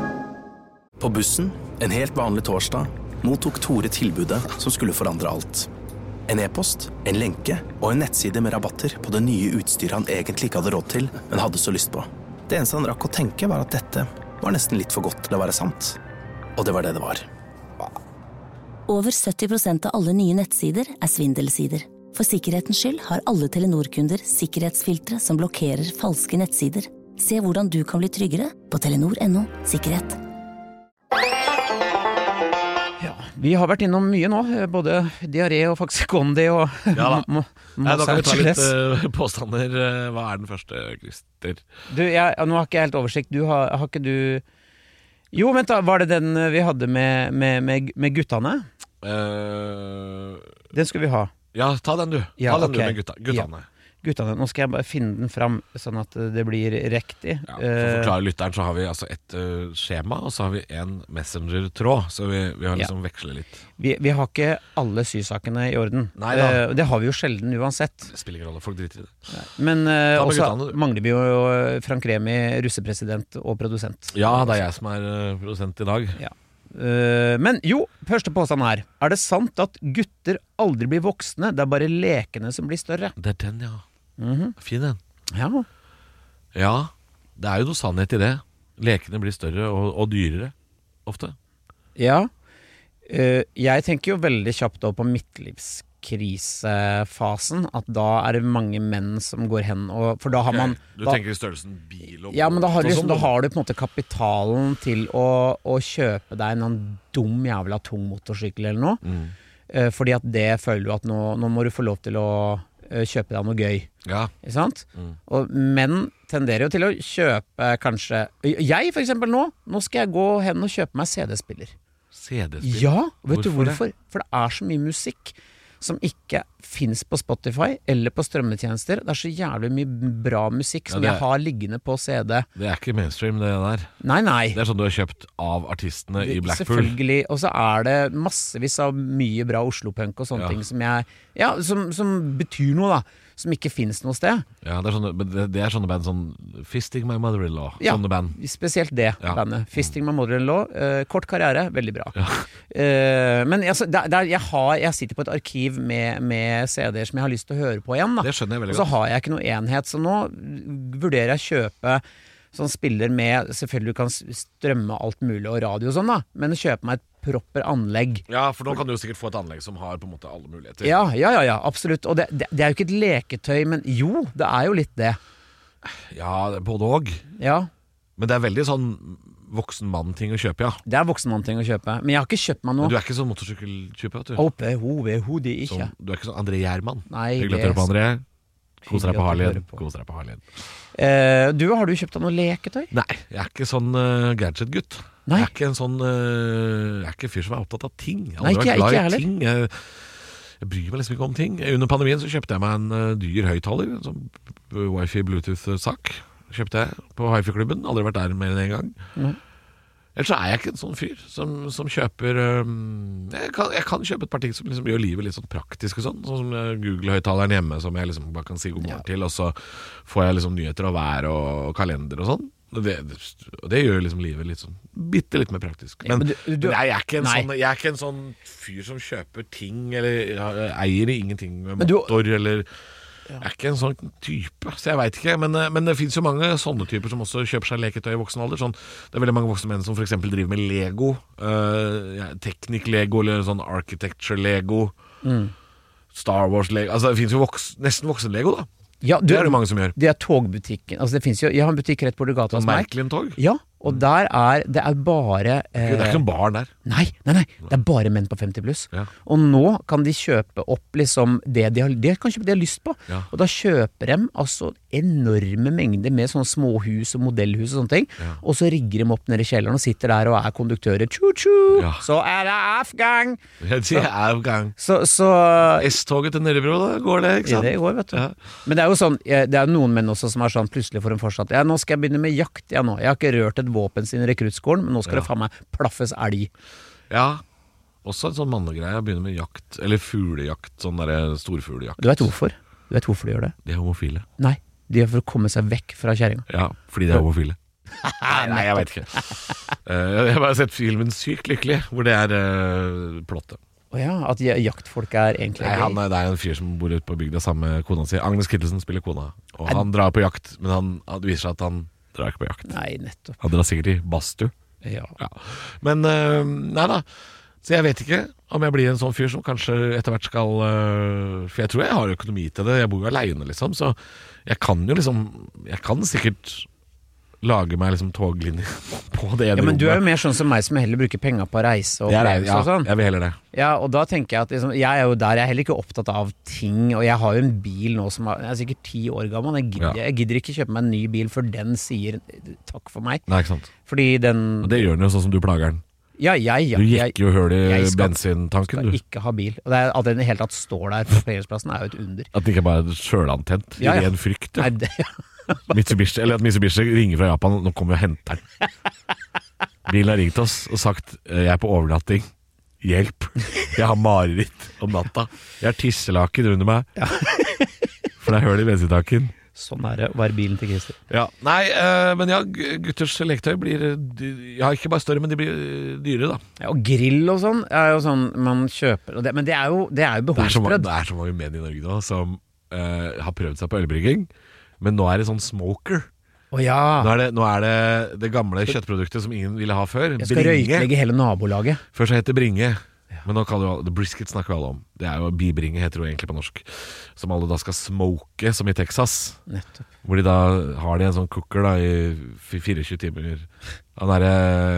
På bussen, en helt vanlig torsdag, mottok Tore tilbudet som skulle forandre alt. En e-post, en lenke og en nettside med rabatter på det nye utstyret han egentlig ikke hadde råd til, men hadde så lyst på. Det eneste han rakk å tenke var at dette var nesten litt for godt til å være sant. Og det var det det var. Over sytti prosent av alle nye nettsider er svindelsider. For sikkerhetens skyld har alle Telenor-kunder sikkerhetsfiltre som blokkerer falske nettsider. Se hvordan du kan bli tryggere på telenor punktum no sikkerhet. Ja, vi har vært innom mye nå, både diaré og Faxikondi og Ja da. må- må- Nei, da kan vi ta litt mozzarella. uh, påstander. Uh, hva er den første, Christer? Du, jeg, nå har ikke jeg helt oversikt. Du har, har ikke du Jo, vent da, var det den vi hadde med, med, med, med guttene? Uh, Den skulle vi ha. ja, ta den du. Ja, ta den ok. du med gutta. guttene. Guttene, nå skal jeg bare finne den fram, sånn at det blir riktig. Ja, for å Eh, forklare lytteren så har vi altså et uh, skjema, og så har vi en messenger-tråd. Så vi, vi har liksom vekslet litt. vi, vi har ikke alle sysakene i orden. Nei da. Eh, det har vi jo sjelden uansett. Det spiller ingen rolle, folk driter i det. Men eh, Ta med også guttene, du. mangler vi jo Frank Remi, russepresident og produsent. Ja, det er jeg som er uh, produsent i dag. Ja. Eh, men jo, første påstand her. Er det sant at gutter aldri blir voksne, det er bare lekene som blir større? Det er den, ja. Mhm. Fin den. Ja. Ja, det er jo noe sannhet i det. Lekene blir større og, og dyrere, ofte. Ja. Eh, jeg tenker jo veldig kjapt da på midtlivskrisefasen, at da er det mange menn som går hen og For da har man Du da, tenker i størrelsen bil og Ja, men da har, du og liksom, sånn, da har du på en måte kapitalen til å, å kjøpe deg en annen dum jævla tung motorsykkel eller noe. Mm. Eh, fordi at det føler du at nå, nå må du få lov til å eh, kjøpe deg noe gøy. Ja. Ikke sant? Mm. Og menn tenderer jo til å kjøpe kanskje Jeg for eksempel nå Nå skal jeg gå hen og kjøpe meg C D-spiller. C D-spill. Ja, vet du Hvorfor det? hvorfor? For det er så mye musikk som ikke finnes på Spotify eller på strømmetjenester. Det er så jævlig mye bra musikk som Ja, det er- jeg har liggende på C D. Det er ikke mainstream, det der. Nei, nei. Det er sånn du har kjøpt av artistene i Blackpool. Selvfølgelig. Og så er det massevis av mye bra Oslo-punk og sånne Ja. ting som jeg Ja, som, som betyr noe, da. Som ikke finnes noe sted. Ja, det er sånne, men det, det er sånne band sånn Fisting My Mother-in-Law. Ja. Sånne band. Spesielt det Ja. bandet. Fisting My Mother-in-Law. Eh, kort karriere, veldig bra. Eh, men altså, der, der, jeg, har, jeg sitter på et arkiv med, med C D-er som jeg har lyst til å høre på igjen. Da. Det skjønner jeg Og veldig så godt. har jeg ikke noe enhet, så nå vurderer jeg å kjøpe sånn spiller med Selvfølgelig du kan strømme alt mulig og radio og sånn, da, men kjøpe meg et proper anlegg. Ja, for nå kan du jo sikkert få et anlegg som har på en måte alle muligheter. Ja, ja, ja, ja absolutt. Og det, det, det er jo ikke et leketøy, men jo, det er jo litt det. Ja, både og. Ja, Men det er veldig sånn voksen mann-ting å kjøpe, ja. det er voksenmannting å kjøpe. Men jeg har ikke kjøpt meg Men noe. du er ikke sånn motorsykkeltype, vet du. Overhodet ikke. Sånn, du er ikke sånn André Gjerman. Nei, Hyggelig å det- høre på, André. Kos deg Hyggelig på at du Harleyen. hører på. Kos deg på Harleyen. Eh, du, har du kjøpt deg noe leketøy? Nei, jeg er ikke sånn uh, gadget-gutt. Jeg er ikke en sånn uh, Jeg er ikke en fyr som er opptatt av ting. Jeg har Nei, aldri ikke- vært glad ikke i heller. ting. Jeg, jeg bryr meg liksom ikke om ting. Under pandemien så kjøpte jeg meg en uh, dyr høyttaler, en sånn wifi bluetooth-sak. Kjøpte jeg på Hifi-klubben. Aldri vært der mer enn en gang. Mm. Ellers så er jeg ikke en sånn fyr som, som kjøper um, jeg, kan, jeg kan kjøpe et par ting som liksom gjør livet litt sånn praktisk og sånn. Sånn som uh, Google-høyttaleren hjemme, som jeg liksom bare kan si god morgen til, og så får jeg liksom nyheter og vær og, og kalender og sånn. Det, det, det gjør liksom livet litt sånn bitte litt mer praktisk. Men, Ja, men du- du- men jeg, er ikke en Nei. sånn, jeg er ikke en sånn fyr som kjøper ting, eller ja, eier ingenting med Men du- motor, eller Jeg er ikke en sånn type, så jeg vet ikke. Men, men det finnes jo mange sånne typer som også kjøper seg leketøy i voksen alder. Sånn, det er veldig mange voksne menn som for eksempel driver med Lego. Uh, ja, Teknikk-Lego eller sånn Architecture-Lego. Mm. Star Wars-Lego. Altså det finnes jo voks, nesten voksen-Lego, da. Ja, du, Det er det mange som gjør. Det er togbutikken. Altså det finnes jo, jeg har en butikk rett borti gata hos Sånn meg. Märklin-tog. Ja, og der er det er bare eh, Det er ikke noen barn der. Nei, nei, nei, det er bare menn på femti pluss. Ja. Og nå kan de kjøpe opp liksom det de har, de kan kjøpe det de har lyst på. Ja. Og da kjøper de altså enorme mengder med sånne småhus og modellhus og sånne ting. Ja. Og så rigger de opp nede i kjelleren og sitter der og er konduktører. Tju-tju! Ja. Så er det avgang! Det er avgang. Så, så S-toget til Nørrebro, da går det, ikke Ja, sant? det går, vet du. Ja. Men det er jo sånn, eh, det er noen menn også som er sånn plutselig får en fortsatt. Ja, nå skal jeg begynne med jakt, ja nå. Jeg har ikke rørt et våpen siden rekruttskolen, men nå skal Ja. det faen meg plaffes elg. Ja. Også en sånn mannegreie. Jeg begynner med jakt, eller fuglejakt. Sånn derre storfuglejakt. Du vet hvorfor? Du vet hvorfor de gjør det? De er homofile. Nei, de er for å komme seg vekk fra kjerringa. Ja, fordi de er homofile. Nei, nei, jeg vet ikke. Eh, jeg har bare sett filmen Sykt lykkelig, hvor det er uh, plottet. Å ja, at ja- jaktfolk er egentlig Nei, han, gay. er- det er en fyr som bor ute på bygda sammen med kona si. Agnes Kittelsen spiller kona. Og han drar på jakt, men han, han viser seg at han drar ikke på jakt. Nei, nettopp. Han drar sikkert i badstue. Ja. Ja. Men øh, nei da. Så jeg vet ikke om jeg blir en sånn fyr som kanskje etter hvert skal øh, For jeg tror jeg har økonomi til det. Jeg bor jo aleine, liksom. Så jeg kan jo liksom Jeg kan sikkert lage meg liksom toglinje på det ene Ja, men du er jo rommet. mer sånn som meg som heller bruker penger på reise og Jeg er- opplevelse ja, og sånn. jeg vil heller det. Ja, og da tenker jeg at liksom, jeg er jo der, jeg er heller ikke opptatt av ting, og jeg har jo en bil nå som er, jeg er sikkert ti år gammel, jeg gidder, Ja. jeg gidder ikke kjøpe meg en ny bil før den sier takk for meg, Nei, ikke sant. fordi den, Og det gjør den jo sånn som du plager den. ja, jeg, ja, Du jeg jekker jo høl i jeg skal- bensintanken, skal du. ikke ha bil, og det er, at den i hele tatt står der på parkeringsplassen er jo et under. At den ikke bare er sjølantent i Ja, ja. ren frykt. Ja. Nei, det, Mitsubishi, eller at Mitsubishi ringer fra Japan, nå kommer vi og henter den. Bilen har ringt oss og sagt eh, jeg er på overnatting. Hjelp. Jeg har mareritt om natta. Jeg har tisselaken under meg. For det er høl i bensintanken. sånn er det å være bilen til Christer. Ja. Nei, eh, men ja, gu- gutters leketøy blir eh, dy- Ja, ikke bare større, men de blir eh, dyrere, da. Ja, og grill og sånn er jo sånn man kjøper, og det, men det er jo, det er jo Det er så, ma- behovsprøvd. det er så mange menn i Norge nå som eh, har prøvd seg på ølbrygging, men nå er det sånn smoker. Å ja, Nå er, det, nå er det det gamle kjøttproduktet som ingen ville ha før. jeg skal røyklegge hele nabolaget. Før så het det bringe. Men nå kaller vi alle, brisket snakker vi alle om. Det er jo bibringe, heter det jo egentlig på norsk. Som alle da skal smoke, som i Texas. Nettopp. Hvor de da har de en sånn cooker da i f- tjuefire timer. Han derre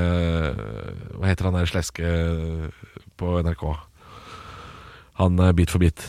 Hva heter han der sleske på N R K? Han eh, Bit for bit.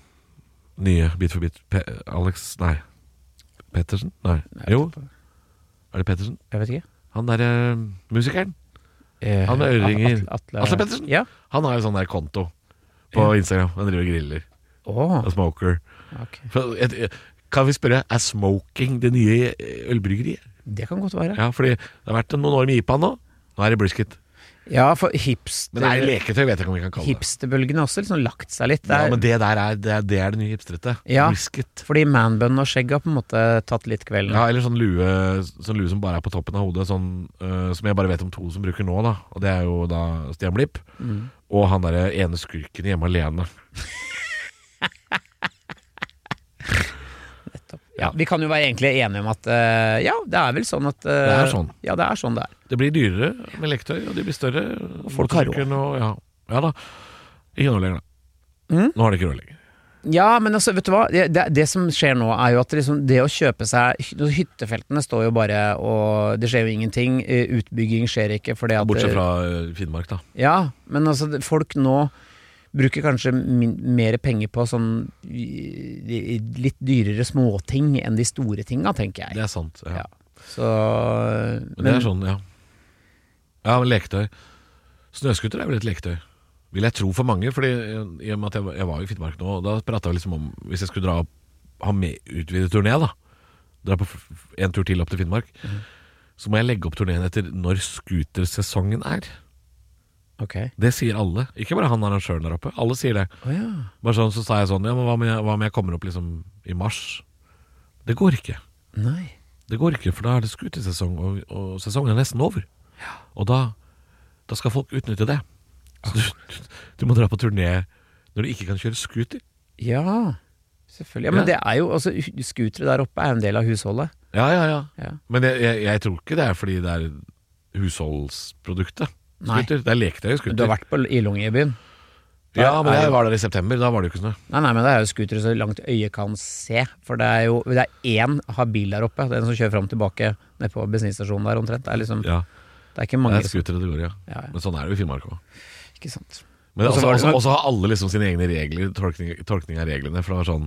Nye Bit for bit. Pe Alex Nei. Pettersen? Nei. Jo. Er det Pettersen? Jeg vet ikke. Han derre musikeren. Eh, Han med øreringer. Atle, Atle Pettersen? Ja. Han har jo sånn der konto på Instagram. Han driver og griller Åh, og smoker. ok. For, et, et, kan vi spørre, er smoking det nye ølbryggeriet? Det kan godt være. Ja, fordi det har vært noen år med I P A nå. Nå er det brisket. Ja, for hipster, Men det er leketøy, vet jeg ikke om vi kan kalle det. hipsterbølgen har også liksom lagt seg litt. Det Ja, er, men det der er det, er, det, er det nye hipstrete. Ja. Brisket. fordi manbun og skjegg har på en måte tatt litt kvelden. Ja, eller sånn lue, sånn lue som bare er på toppen av hodet, sånn, øh, som jeg bare vet om to som bruker nå, da. Og det er jo da Stian Blipp. Mm. Og han derre ene skurken i Hjemme alene. Ja, vi kan jo være egentlig enige om at eh, ja, det er vel sånn at eh, Det er sånn. Ja, det er sånn det er. Det blir dyrere med leketøy, og de blir større. Og folk har råd. Og, ja. ja da. Ikke nå lenger, da. Mm? Nå har de ikke råd lenger. Ja, men altså, vet du hva? Det, det, det som skjer nå, er jo at liksom, det å kjøpe seg hyttefeltene står jo bare og det skjer jo ingenting. Eh, Utbygging skjer ikke fordi at Bortsett fra øh, Finnmark, da. Ja, men altså, det- folk nå bruker kanskje min, mer penger på sånn i- i- litt dyrere småting enn de store tinga, tenker jeg. Det er sant. Ja. Ja. Så Men det er sånn, ja. Ja, men leketøy. Snøskuter er vel et leketøy, vil jeg tro for mange. Fordi i og med at jeg, jeg var i Finnmark nå, og da pratet jeg liksom om hvis jeg skulle dra opp, ha med utvidet turné da, dra på f- en tur til opp til Finnmark, mm. så må jeg legge opp turneen etter når skutersesongen er. Ok. Det sier alle, ikke bare han arrangøren der oppe. Alle sier det. oh, ja. Bare sånn, så sa jeg sånn, ja, men hva om jeg, hva om jeg kommer opp liksom i mars? Det går ikke. Nei. Det går ikke, for da er det skutersesong, og, og sesongen er nesten over. Ja. Og da, da skal folk utnytte det. Så du, du, du må dra på turné når du ikke kan kjøre skuter. Ja, selvfølgelig. Ja, men Ja. det er jo, altså, skutere der oppe er en del av husholdet. Ja, ja, ja. Ja. Men jeg, jeg, jeg tror ikke det er fordi det er husholdsproduktet. Nei. Skuter. Det er leketøy skuter. Du har vært på i Longyearbyen. Ja, men er jeg jo- var der i september, da var det jo ikke snø. Nei, nei, men det er jo skutere så langt øyet kan se. For det er jo, det er én habil der oppe. Den som kjører frem og tilbake nede på bensinstasjonen der omtrent. Det er liksom, Ja, det er ikke det mange er skutere det går, ja. Ja, ja. Men sånn er det jo i Finnmark også. Ikke sant. Men Og så også, var det også, sånn- også har alle liksom sine egne regler, tolkning, tolkning av reglene. For det var sånn,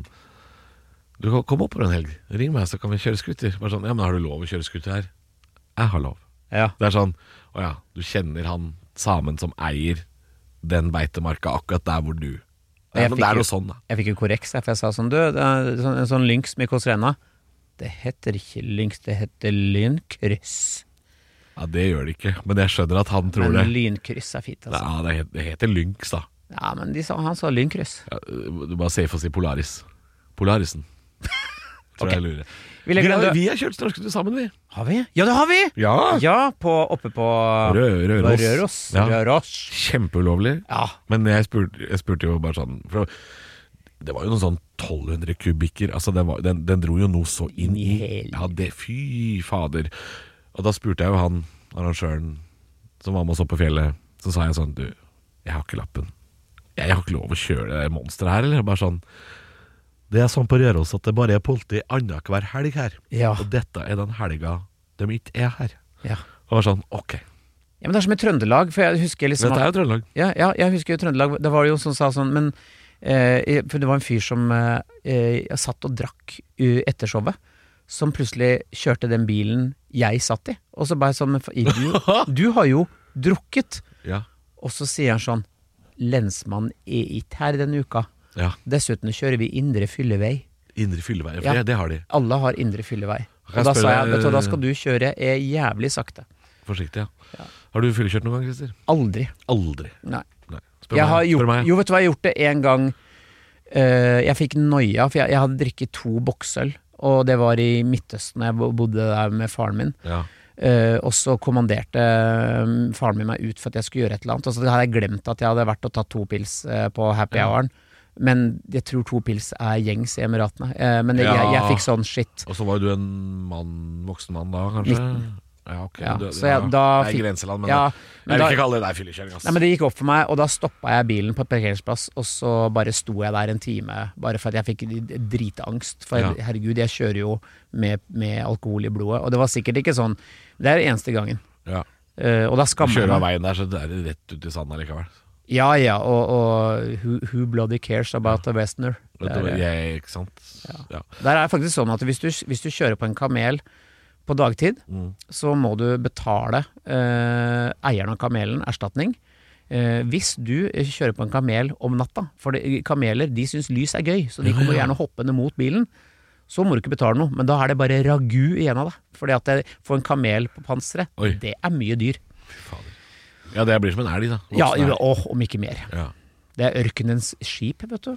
du kan komme opp på en helg, ring meg så kan vi kjøre skuter. Bare sånn, ja, men har du lov å kjøre skuter her? Jeg har lov. Ja. Det er sånn, å ja, du kjenner han samen som eier den beitemarka akkurat der hvor du. Det Jeg er, no- fikk det er jo- noe sånn da. Jeg fikk jo korreks, for jeg sa sånn, du, det er sånn, en sånn lynx med Kåsrena. Det heter ikke lynx, det heter lynkryss. Ja, det gjør det ikke, men jeg skjønner at han tror Men det. lynkryss er fint, altså. Ja, det heter, det heter lynx da. Ja, men de sa, han sa lynkryss. Ja, du bare ser for å si Polaris. Polarisen. Tror jeg lurer. Vi Vi legger har, den død. vi har kjørt snøskuter sammen, vi. Har vi? Ja, det har vi! Ja. Ja, på, oppe på Rø- Røros. Røros. Ja. Røros. Kjempeulovlig. Ja. Men jeg spurte, jeg spurte jo bare sånn, for det var jo noen sånn tolv hundre kubikker. Altså det var, den, den dro jo noe så inn i. Hel. Ja, det, fy fader. Og da spurte jeg jo han, arrangøren, som var med oss opp på fjellet. Så sa jeg sånn, du, jeg har ikke lappen. Jeg har ikke lov å kjøre det monsteret her, eller? Bare sånn, det er sånn på Røros at det bare er politi annet hver helg her. Ja. Og dette er den helga de ikke er her. Ja. Og var sånn, ok. Ja, men det er som i Trøndelag, for jeg husker liksom Dette at- er jo Trøndelag. Ja, ja, jeg husker jo Trøndelag. Det var jo som sa sånn, men eh, For det var en fyr som eh, jeg satt og drakk uh, etter showet, som plutselig kjørte den bilen jeg satt i. Og så bare sånn, men for- du, du har jo drukket. Ja, Og så sier han sånn, lensmannen er ikke her denne uka. ja. Dessuten kjører vi indre fyllevei. Indre fylleveier, for Ja. det, det har de. Alle har indre fyllevei. Kan Og jeg da sa spørre- jeg, vet du, hva, da skal du kjøre eh, jævlig sakte. Forsiktig, ja. Har du fyllekjørt noen gang, Christer? Aldri. Aldri. Nei. Nei. Spør Jeg meg. har gjort, Spør meg. jo, vet du hva, jeg har gjort det en gang. eh, Jeg fikk noia, for jeg, jeg hadde drikket to boksøl. Og det var i Midtøsten, jeg bo- bodde der med faren min. Ja. Eh, og så kommanderte eh, faren min meg ut for at jeg skulle gjøre et eller annet. Og så hadde jeg glemt at jeg hadde vært og tatt to pils eh, på happy Ja. houren. Men jeg tror to pils er gjengs i Emiratene. Eh, men jeg, Ja. jeg, jeg fikk sånn shit. Og så var jo du en mann, voksen mann da, kanskje? nitten. Ja, ok. Ja, Du, så jeg, da det er fikk, grenseland, men ja, jeg men vil da, ikke kalle det der fyllekjøring, ass. nei, men det gikk opp for meg, og da stoppa jeg bilen på et parkeringsplass, og så bare sto jeg der en time, bare for at jeg fikk dritangst. For Ja. herregud, jeg kjører jo med, med alkohol i blodet, og det var sikkert ikke sånn. Det er eneste gangen. Ja. Eh, og da Du skammer jeg kjører av meg. veien der, så det er rett ut i sanda likevel. Ja, ja, og, og who, who bloody cares about a westerner? Det Det, er, jeg, ikke sant? Ja. der er det faktisk sånn at hvis du, hvis du kjører på en kamel på dagtid, Mm. så må du betale eh, eieren av kamelen erstatning. Eh, hvis du kjører på en kamel om natta, for det, kameler de syns lys er gøy, så de Ja, kommer ja. gjerne hoppende mot bilen, så må du ikke betale noe, men da er det bare ragu igjen av det. Fordi at det, for en kamel på panseret, Oi. det er mye dyr. Fy fader. Ja, det blir som en elg, da. Voksen Ja, elg. jo, åh, om ikke mer. Ja. Det er ørkenens skip, vet du.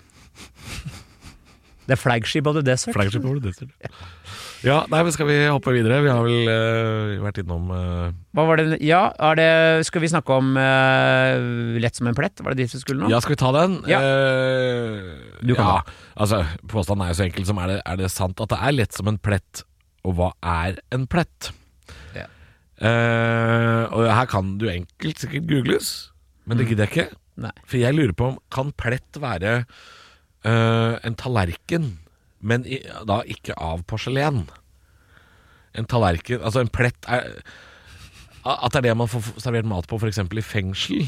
Det er flagship of the desert. Flagship over the desert. Ja, nei, men skal vi hoppe videre? Vi har vel eh, vært innom eh, Hva var det? Ja, er det, skal vi snakke om eh, lett som en plett? Var det dit vi skulle nå? Ja, skal vi ta den? Ja. Eh, Du kan ja, altså, påstanden er jo så enkel som er det, er det sant at det er lett som en plett, og hva er en plett? Ja. Eh, og her kan du enkelt sikkert googles, men det gidder jeg ikke. Nei. For jeg lurer på om, kan plett være eh, en tallerken, men i, da ikke av porselen? En tallerken, altså en plett er, at det er det man får servert mat på for eksempel i fengsel.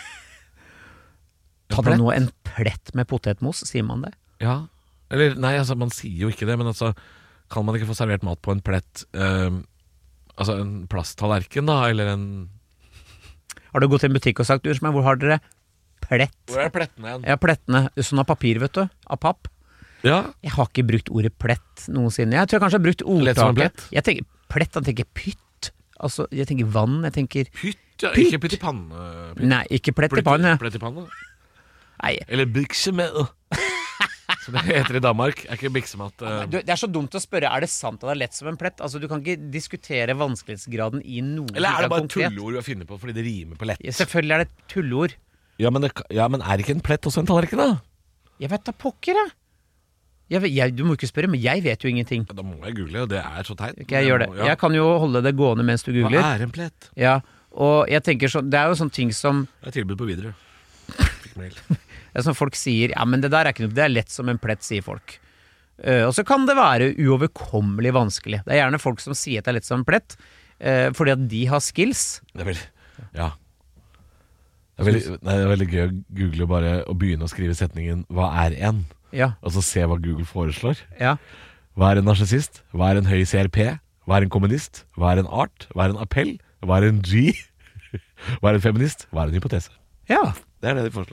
En Ta plett? det nå en plett med potetmos, sier man det? Ja, eller nei, altså man sier jo ikke det, men altså kan man ikke få servert mat på en plett, eh, altså en plasttallerken da, eller en Har du gått til en butikk og sagt, du, hvor har dere plett? Hvor er plettene igjen? Ja, plettene, sånn av papir, vet du, av papp. Ja. Jeg har ikke brukt ordet plett noensinne. Jeg tror jeg kanskje har brukt Lett som en ordtaket. plett? Jeg tenker plett, jeg tenker pytt. Altså, jeg tenker vann, jeg tenker Pytt, ja, Pytt. ikke pytt i panne. Pytt. Nei, ikke plett i panne. Plett i panne. Nei, Eller biksemel. Som det heter i Danmark. Er ikke biksemat uh... du, det er så dumt å spørre, er det sant at det er lett som en plett? Altså, du kan ikke diskutere vanskelighetsgraden i noe. Eller er det bare konkret. tulleord å finne på fordi det rimer på lett? Ja, selvfølgelig er det et tulleord. Ja, men, det, ja, men er ikke en plett også en tallerken, da? Jeg vet da pokker, jeg. Jeg, vet- jeg. Du må ikke spørre, men jeg vet jo ingenting. Ja, da må jeg google, og det er så teit. Ikke jeg gjør det. må- ja. Jeg kan jo holde det gående mens du Hva googler. er en plett? Ja, og jeg tenker sånn, det er jo sånne ting som Det er tilbud på videre. Fikk mail. Det er som folk sier, ja, men det der er ikke noe, det er lett som en plett, sier folk. Eh, og så kan det være uoverkommelig vanskelig. Det er gjerne folk som sier at det er lett som en plett, eh, fordi at de har skills. Det er veldig, ja. Det er veldig, nei, det er veldig gøy å google bare og begynne å skrive setningen «Hva er en?» Ja, Og så se hva Google foreslår. ja. Hva er en narsissist? Hva er en høy C R P? Hva er en kommunist? Hva er en art? Hva er en appell? Hva er en G? Hva er en feminist? Hva er en hypotese? Ja, Det er det de foreslår.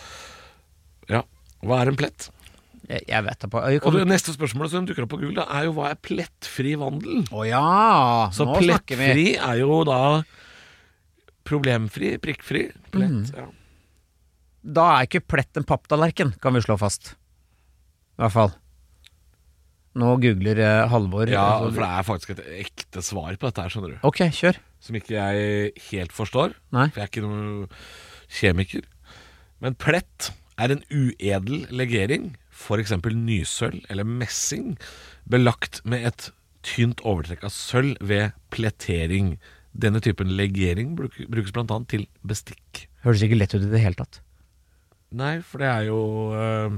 Ja. Hva er en plett? jeg, jeg vet det på. Jeg Og kan... det neste spørsmålet som dukker opp på Google, da, er jo hva er plettfri vandel? Å ja, Så nå snakker vi. plettfri er jo da problemfri, prikkfri. Plett, ja. Da er ikke plett en papptallerken, kan vi slå fast. I hvert fall. Nå googler eh, Halvor. Ja, altså- for det er faktisk et ekte svar på dette her, skjønner du. Ok, kjør. Som ikke jeg helt forstår, Nei. for jeg er ikke noen kjemiker. Men plett er en uedel legering, for eksempel nysølv eller messing, belagt med et tynt overtrekk av sølv ved plettering. Denne typen legering bruk- brukes blant annet til bestikk. Høres ikke lett ut i det hele tatt. Nei, for det er jo øh,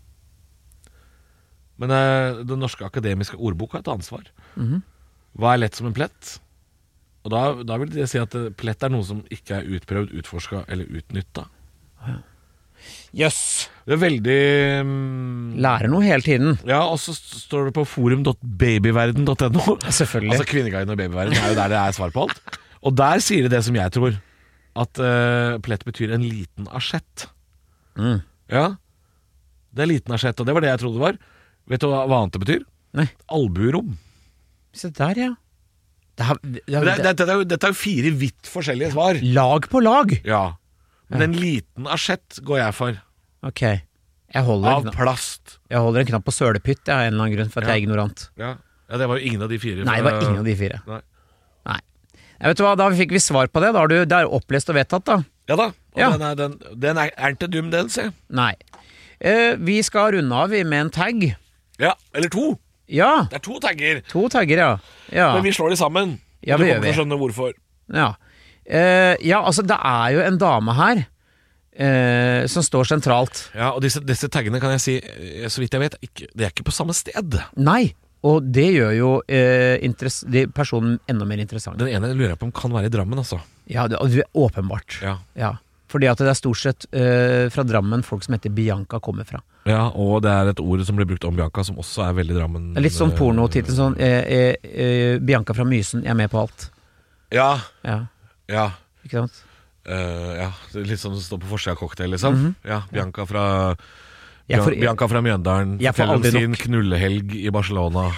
Men øh, Den norske akademiske ordbok har et ansvar. Mhm. Hva er lett som en plett? Og da, da vil det si at øh, plett er noe som ikke er utprøvd, utforska eller utnytta. Jøss! Det er veldig mm, Lærer noe hele tiden. Ja, og så st- står det på forum dot babyverden dot no. Selvfølgelig. Altså Kvinneguiden og Babyverden er jo der det er svar på alt. Og der sier det det som jeg tror. At øh, plett betyr en liten asjett. Mm. Ja, det er liten asjett, og det var det jeg trodde det var. Vet du hva hva annet det betyr? Nei. Albuerom. Se der, ja. Det er, det er, Det, det, dette, er jo, dette er jo fire vidt forskjellige svar. Lag på lag. Ja. Men en liten asjett går jeg for. Ok. Jeg holder, Av en, knapp, plast. jeg holder en knapp på sølepytt, jeg, av en eller annen grunn, for at Ja. jeg er ignorant. Ja. ja, det var jo ingen av de fire. Nei, det var ingen av de fire. Nei. Nei. Jeg vet du hva, Da fikk vi svar på det. Da har du, det er opplest og vedtatt, da. Ja da. Og Ja. den, er, den, den er, er ikke dum, den, se. Nei. Eh, vi skal runde av med en tag. Ja, eller to. Ja, Det er to tagger. to tagger, ja. Ja, Men vi slår de sammen. Ja, og du det gjør kommer til å vi. skjønne hvorfor. ja. Eh, ja altså, det er jo en dame her eh, som står sentralt. Ja, Og disse, disse taggene kan jeg si, eh, så vidt jeg vet, ikke, det er ikke på samme sted. Nei, og det gjør jo eh, interess- de personen enda mer interessant. Den ene lurer jeg på om kan være i Drammen, altså. Ja, det er åpenbart. Ja. Ja. Fordi at det er stort sett eh, fra Drammen folk som heter Bianca kommer fra. Ja, og det er et ord som blir brukt om Bianca, som også er veldig Drammen. Det er litt sånn pornotittel sånn eh, eh, eh, Bianca fra Mysen, jeg er med på alt. Ja, Ja, ja. ikke sant? eh, ja. Det er litt sånn som står på forsida av cocktail, liksom. Ja, Bianca fra Jeg får- Bianca fra Mjøndalen Jeg får forteller om aldri sin nok. knullehelg i Barcelona.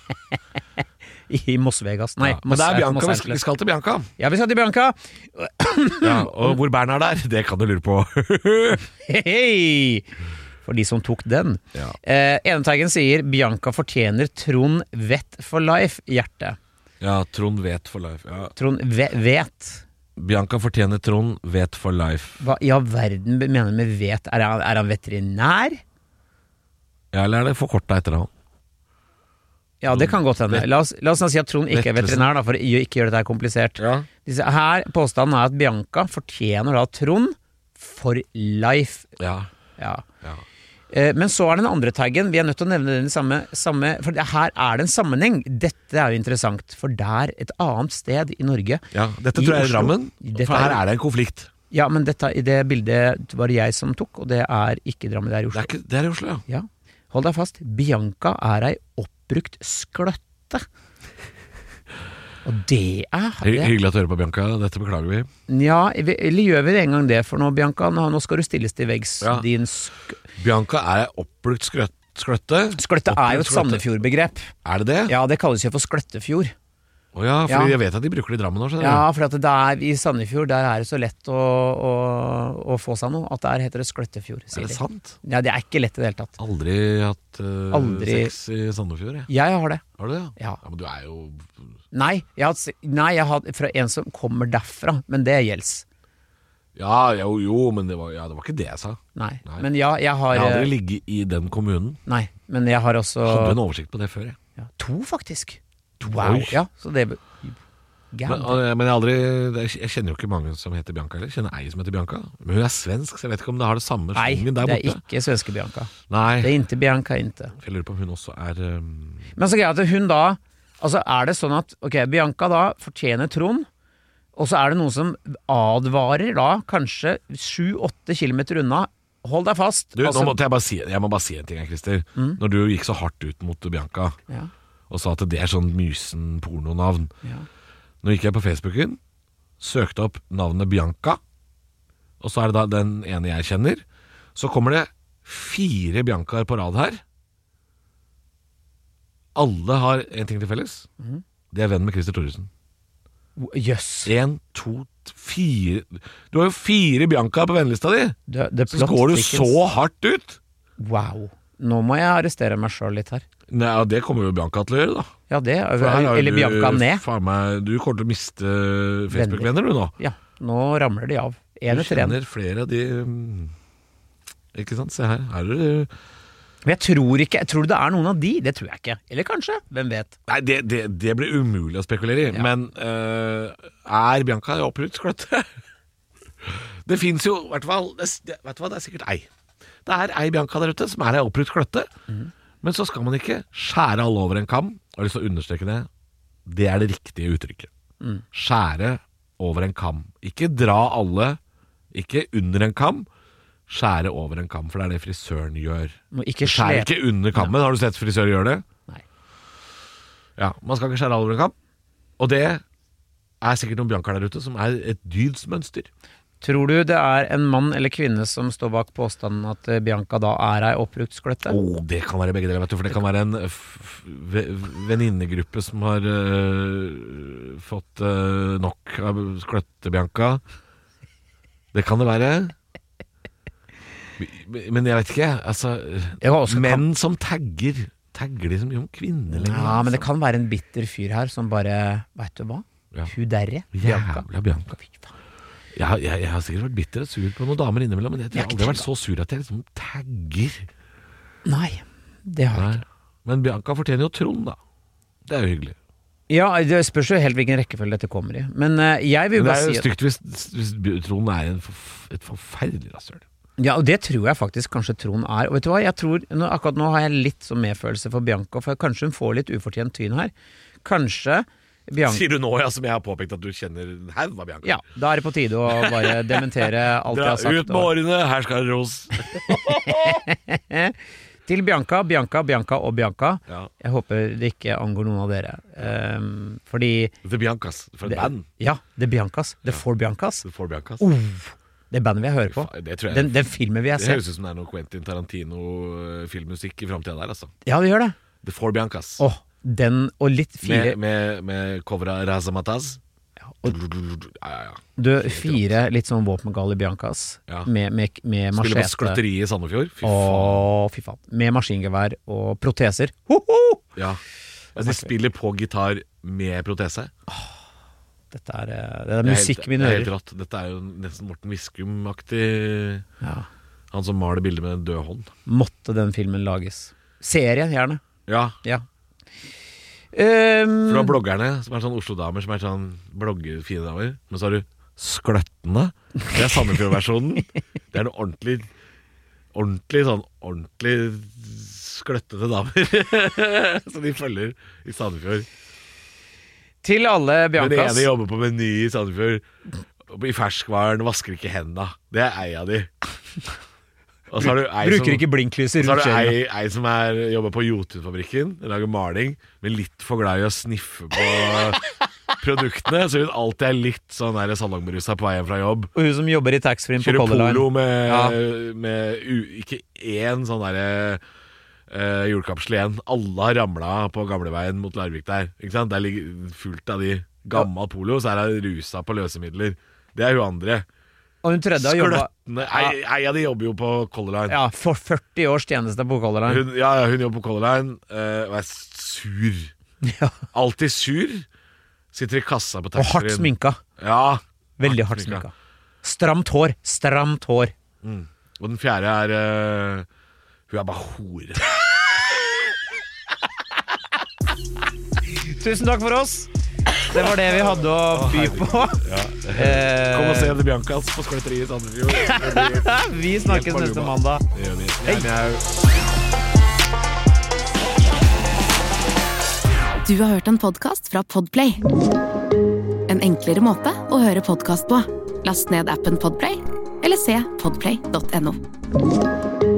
I Moss Vegas. Nei, Ja. Men det er Bianca, Moss vi skal, vi Angeles. skal til Bianca. Ja, vi skal til Bianca. Ja, og hvor Bern er der, det kan du lure på. Hei! For de som tok den. Ja. Eh, Enetaggen sier Bianca fortjener Trond Vett for life, hjerte. Ja, Trond vet for life. Ja. Trond ve vet. Bianca fortjener Trond vet for life. Hva i all verden mener du med vet? Er han, er han veterinær? Ja, eller er det forkorta etter han? Ja, det kan godt hende. Vet- La oss, la oss nå si at Trond ikke er Vettesen. veterinær, da, for å ikke gjøre dette her komplisert. Ja. Disse, her Påstanden er at Bianca fortjener da Trond for life. Ja. Ja. ja. Eh, Men så er den andre taggen. Vi er nødt til å nevne den samme, samme For det, her er det en sammenheng. Dette er jo interessant. For der, et annet sted i Norge ja. Dette I tror jeg er i Oslo. Drammen, Dette for her er- er det en konflikt. Ja, men dette, i det bildet var det jeg som tok, og det er ikke Drammen, det er i Det Oslo. er, ikke, det er i Oslo, ja. Ja. Hold deg fast. Bianca er ei oppbrukt skløtte. Og det er Hy det. Hyggelig at du hører på, Bianca. Dette beklager vi. Ja, vi- eller gjør vi det en gang det for nå, Bianca? Nå, nå skal du stilles til veggs. Ja. Din sk Bianca er oppbrukt skrøt, skløtte. Skløtte er jo et Oppbrukt skløtte. Sandefjord-begrep. Er det det? Ja, det kalles jo for Skløttefjord. Å ja, fordi Ja. jeg vet at de bruker det i Drammen nå, skjønner du. Ja, for at det er, i Sandefjord der er det så lett å, å, å få seg noe, at der heter det Skløttefjord, Er sier det de. sant? Ja, det er ikke lett i det hele tatt. Aldri hatt uh, Aldri. sex i Sandefjord, jeg. Jeg har det. Har du det? Ja. Ja, men du er jo Nei, jeg har, hatt se- nei, jeg har hatt fra en som kommer derfra, men det gjelds. Ja, jo, jo, men det var, ja, det var ikke det jeg sa. Nei. Nei. Men ja, jeg har Jeg har eh, aldri ligget i den kommunen. Nei, men jeg har også Hadde en oversikt på det før, jeg. ja, to, faktisk. Wow. Oi. Ja, så det Men, Gæren. og- men jeg, har aldri, det- jeg kjenner jo ikke mange som heter Bianca heller. Jeg kjenner ei som heter Bianca. Men hun er svensk, så jeg vet ikke om det har det samme Nei, svingen der det er borte. ikke svenske Bianca. Nei, Det er inte Bianca, inte. jeg lurer på om hun også er um, Men så greia at hun da Altså er det sånn at Ok, Bianca da fortjener Trond, og så er det noen som advarer da kanskje sju-åtte kilometer unna. Hold deg fast. Du, altså, nå måtte jeg bare si Jeg må bare si en ting, her, Christer. Mm. Når du gikk så hardt ut mot Bianca ja, og sa at det er sånn mysen-pornonavn. ja. Nå gikk jeg på Facebooken, søkte opp navnet Bianca, og så er det da den ene jeg kjenner. Så kommer det fire Biancaer på rad her. Alle har en ting til felles. Mhm. De er venn med Christer Thoresen. Jøss. En, to, fire Du har jo fire Biancaer på vennelista di! Det- det Så går du plot så hardt ut! Wow. Nå må jeg arrestere meg sjøl litt her. Nei, ja, det kommer jo Bianca til å gjøre, da. Ja, det For her har Eller du, Bianca ned. faen meg, du kommer til å miste Facebook-venner, du nå. Ja, nå ramler de av. Én Du etter én. kjenner flere av de mm, Ikke sant, se her. Her er det Men jeg tror ikke Jeg tror det er noen av de. Det tror jeg ikke. Eller kanskje. Hvem vet. Nei, det, det, det blir umulig å spekulere i. Ja. Men øh, er Bianca oppbrukt skløtte? Det fins jo, i hvert fall det, det, Vet du hva, det er sikkert ei. Det er ei Bianca der ute som er ei oppbrukt skløtte. Mhm. Men så skal man ikke skjære alle over en kam. Jeg har lyst til å understreke det. Det er det riktige uttrykket. Mm. Skjære over en kam. Ikke dra alle, ikke under en kam. Skjære over en kam, for det er det frisøren gjør. Må ikke Skjære slepe ikke under kammen. Har du sett frisør gjøre det? Nei. Ja, man skal ikke skjære alle over en kam. Og det er sikkert noen Biancaer der ute som er et dydsmønster. Tror du det er en mann eller kvinne som står bak påstanden at eh, Bianca da er ei oppbrukt skløtte? Oh, det kan være begge deler, vet du. For det kan være en f- f- ve- venninnegruppe som har øh, fått øh, nok av skløtte-Bianca. Det kan det være. Men jeg vet ikke, altså Jeg har også menn som tagger Tagger de som gjør om kvinner lenger. Ja, men det kan være en bitter fyr her som bare Vet du hva? Ja. Hun derre, Bianca. Jævla Bianca. Jeg, har- jeg, jeg har sikkert vært bitter og sur på noen damer innimellom, men jeg, jeg har aldri vært så sur at jeg liksom tagger. Nei, det har jeg Nei. ikke. Men Bianca fortjener jo Trond, da. Det er jo hyggelig. Ja, det spørs jo helt hvilken rekkefølge dette kommer i. Men eh, jeg vil Men det bare er si jo at stygt hvis, hvis Trond er en forf et forferdelig rasshøl. Ja, og det tror jeg faktisk kanskje Trond er. Og vet du hva, jeg tror, nå, akkurat nå har jeg litt sånn medfølelse for Bianca, for kanskje hun får litt ufortjent tyn her. Kanskje Bianca Sier du nå, ja, som jeg har påpekt at du kjenner en haug av Bianca? Ja, da er det på tide å bare dementere alt jeg Dra har sagt. ut med årene, her skal det ros. Til Bianca, Bianca, Bianca og Bianca. Ja. Jeg håper det ikke angår noen av dere. Um, fordi The Biancas, for et det, band. Ja, The Biancas. The Four Biancas. The Four Biancas. Uh, det bandet vi hører på. Faen, Det tror jeg Den, den filmen vi har Det sett. høres ut som det er noe Quentin Tarantino-filmmusikk i framtida der, altså. Ja, det gjør det. The Four Biancas. Åh, den og litt fire Med, med, med cover av Razamataz. og- Ja, ja, ja. Du, fire litt sånn våpengale Biancas Ja. med, med, med Spiller på machete. skløtteri i Sandefjord. Fy faen. Åh, fy faen. Med maskingevær og proteser. Hoho! Ja. Altså, de spiller på gitar med protese. Dette er, eh, det er Det er musikk helt- vi det er helt hører. rått. Dette er jo nesten Morten Viskum-aktig. Ja. Han som maler bilder med en død hånd. Måtte den filmen lages. Serie, gjerne. Ja, Ja. Um, for du har bloggerne, som er sånn Oslo-damer, som er sånn bloggefine damer. Men så har du Skløttene. Det er Sandefjord-versjonen. Det er noe ordentlig Ordentlig sånn Ordentlig skløttete damer. Så de følger i Sandefjord. til alle Den Biancas. ene jobber på Meny i Sandefjord. I ferskvaren, vasker ikke hendene. Det er ei av de. Og så har du ei Bruker som, ikke blinklyser så har rundt du skjellene. ei, ei som er, jobber på Jotun-fabrikken, lager maling, men litt for glad i å sniffe på produktene, så hun alltid er litt sånn der salongberusa på vei hjem fra jobb. Og hun som jobber i taxfree på Kjører Color Line. polo med, Ja. med u, ikke én sånn derre uh, julekapsel igjen. Alle har ramlet på gamleveien mot Larvik der. Ikke sant? Der ligger fullt av de gammel polo, så er det rusa på løsemidler. Det er hun andre. Og hun tredje har jobba Skløttene. Ei, ei av de jobber jo på Color Line. ja, for førti års tjeneste på Color Line. Hun, ja, ja, hun jobber på Color Line uh, og er sur. Ja. Alltid sur. Sitter i kassa på Og hardt taxfree. sminka. Ja, Veldig hardt sminka. Stramt hår. Stramt hår. Mm. Og den fjerde er uh, hun er bare hore. Tusen takk for oss. Det var det vi hadde å by på. Ja. Eh, Kom og se The Biancas på Skøyteriet i Sandefjord. vi snakkes Helt neste på mandag. Det gjør vi. Hei. Njau. Du har hørt en podcast fra Podplay. En enklere måte å høre podcast på. Last ned appen Podplay, eller se podplay punktum no.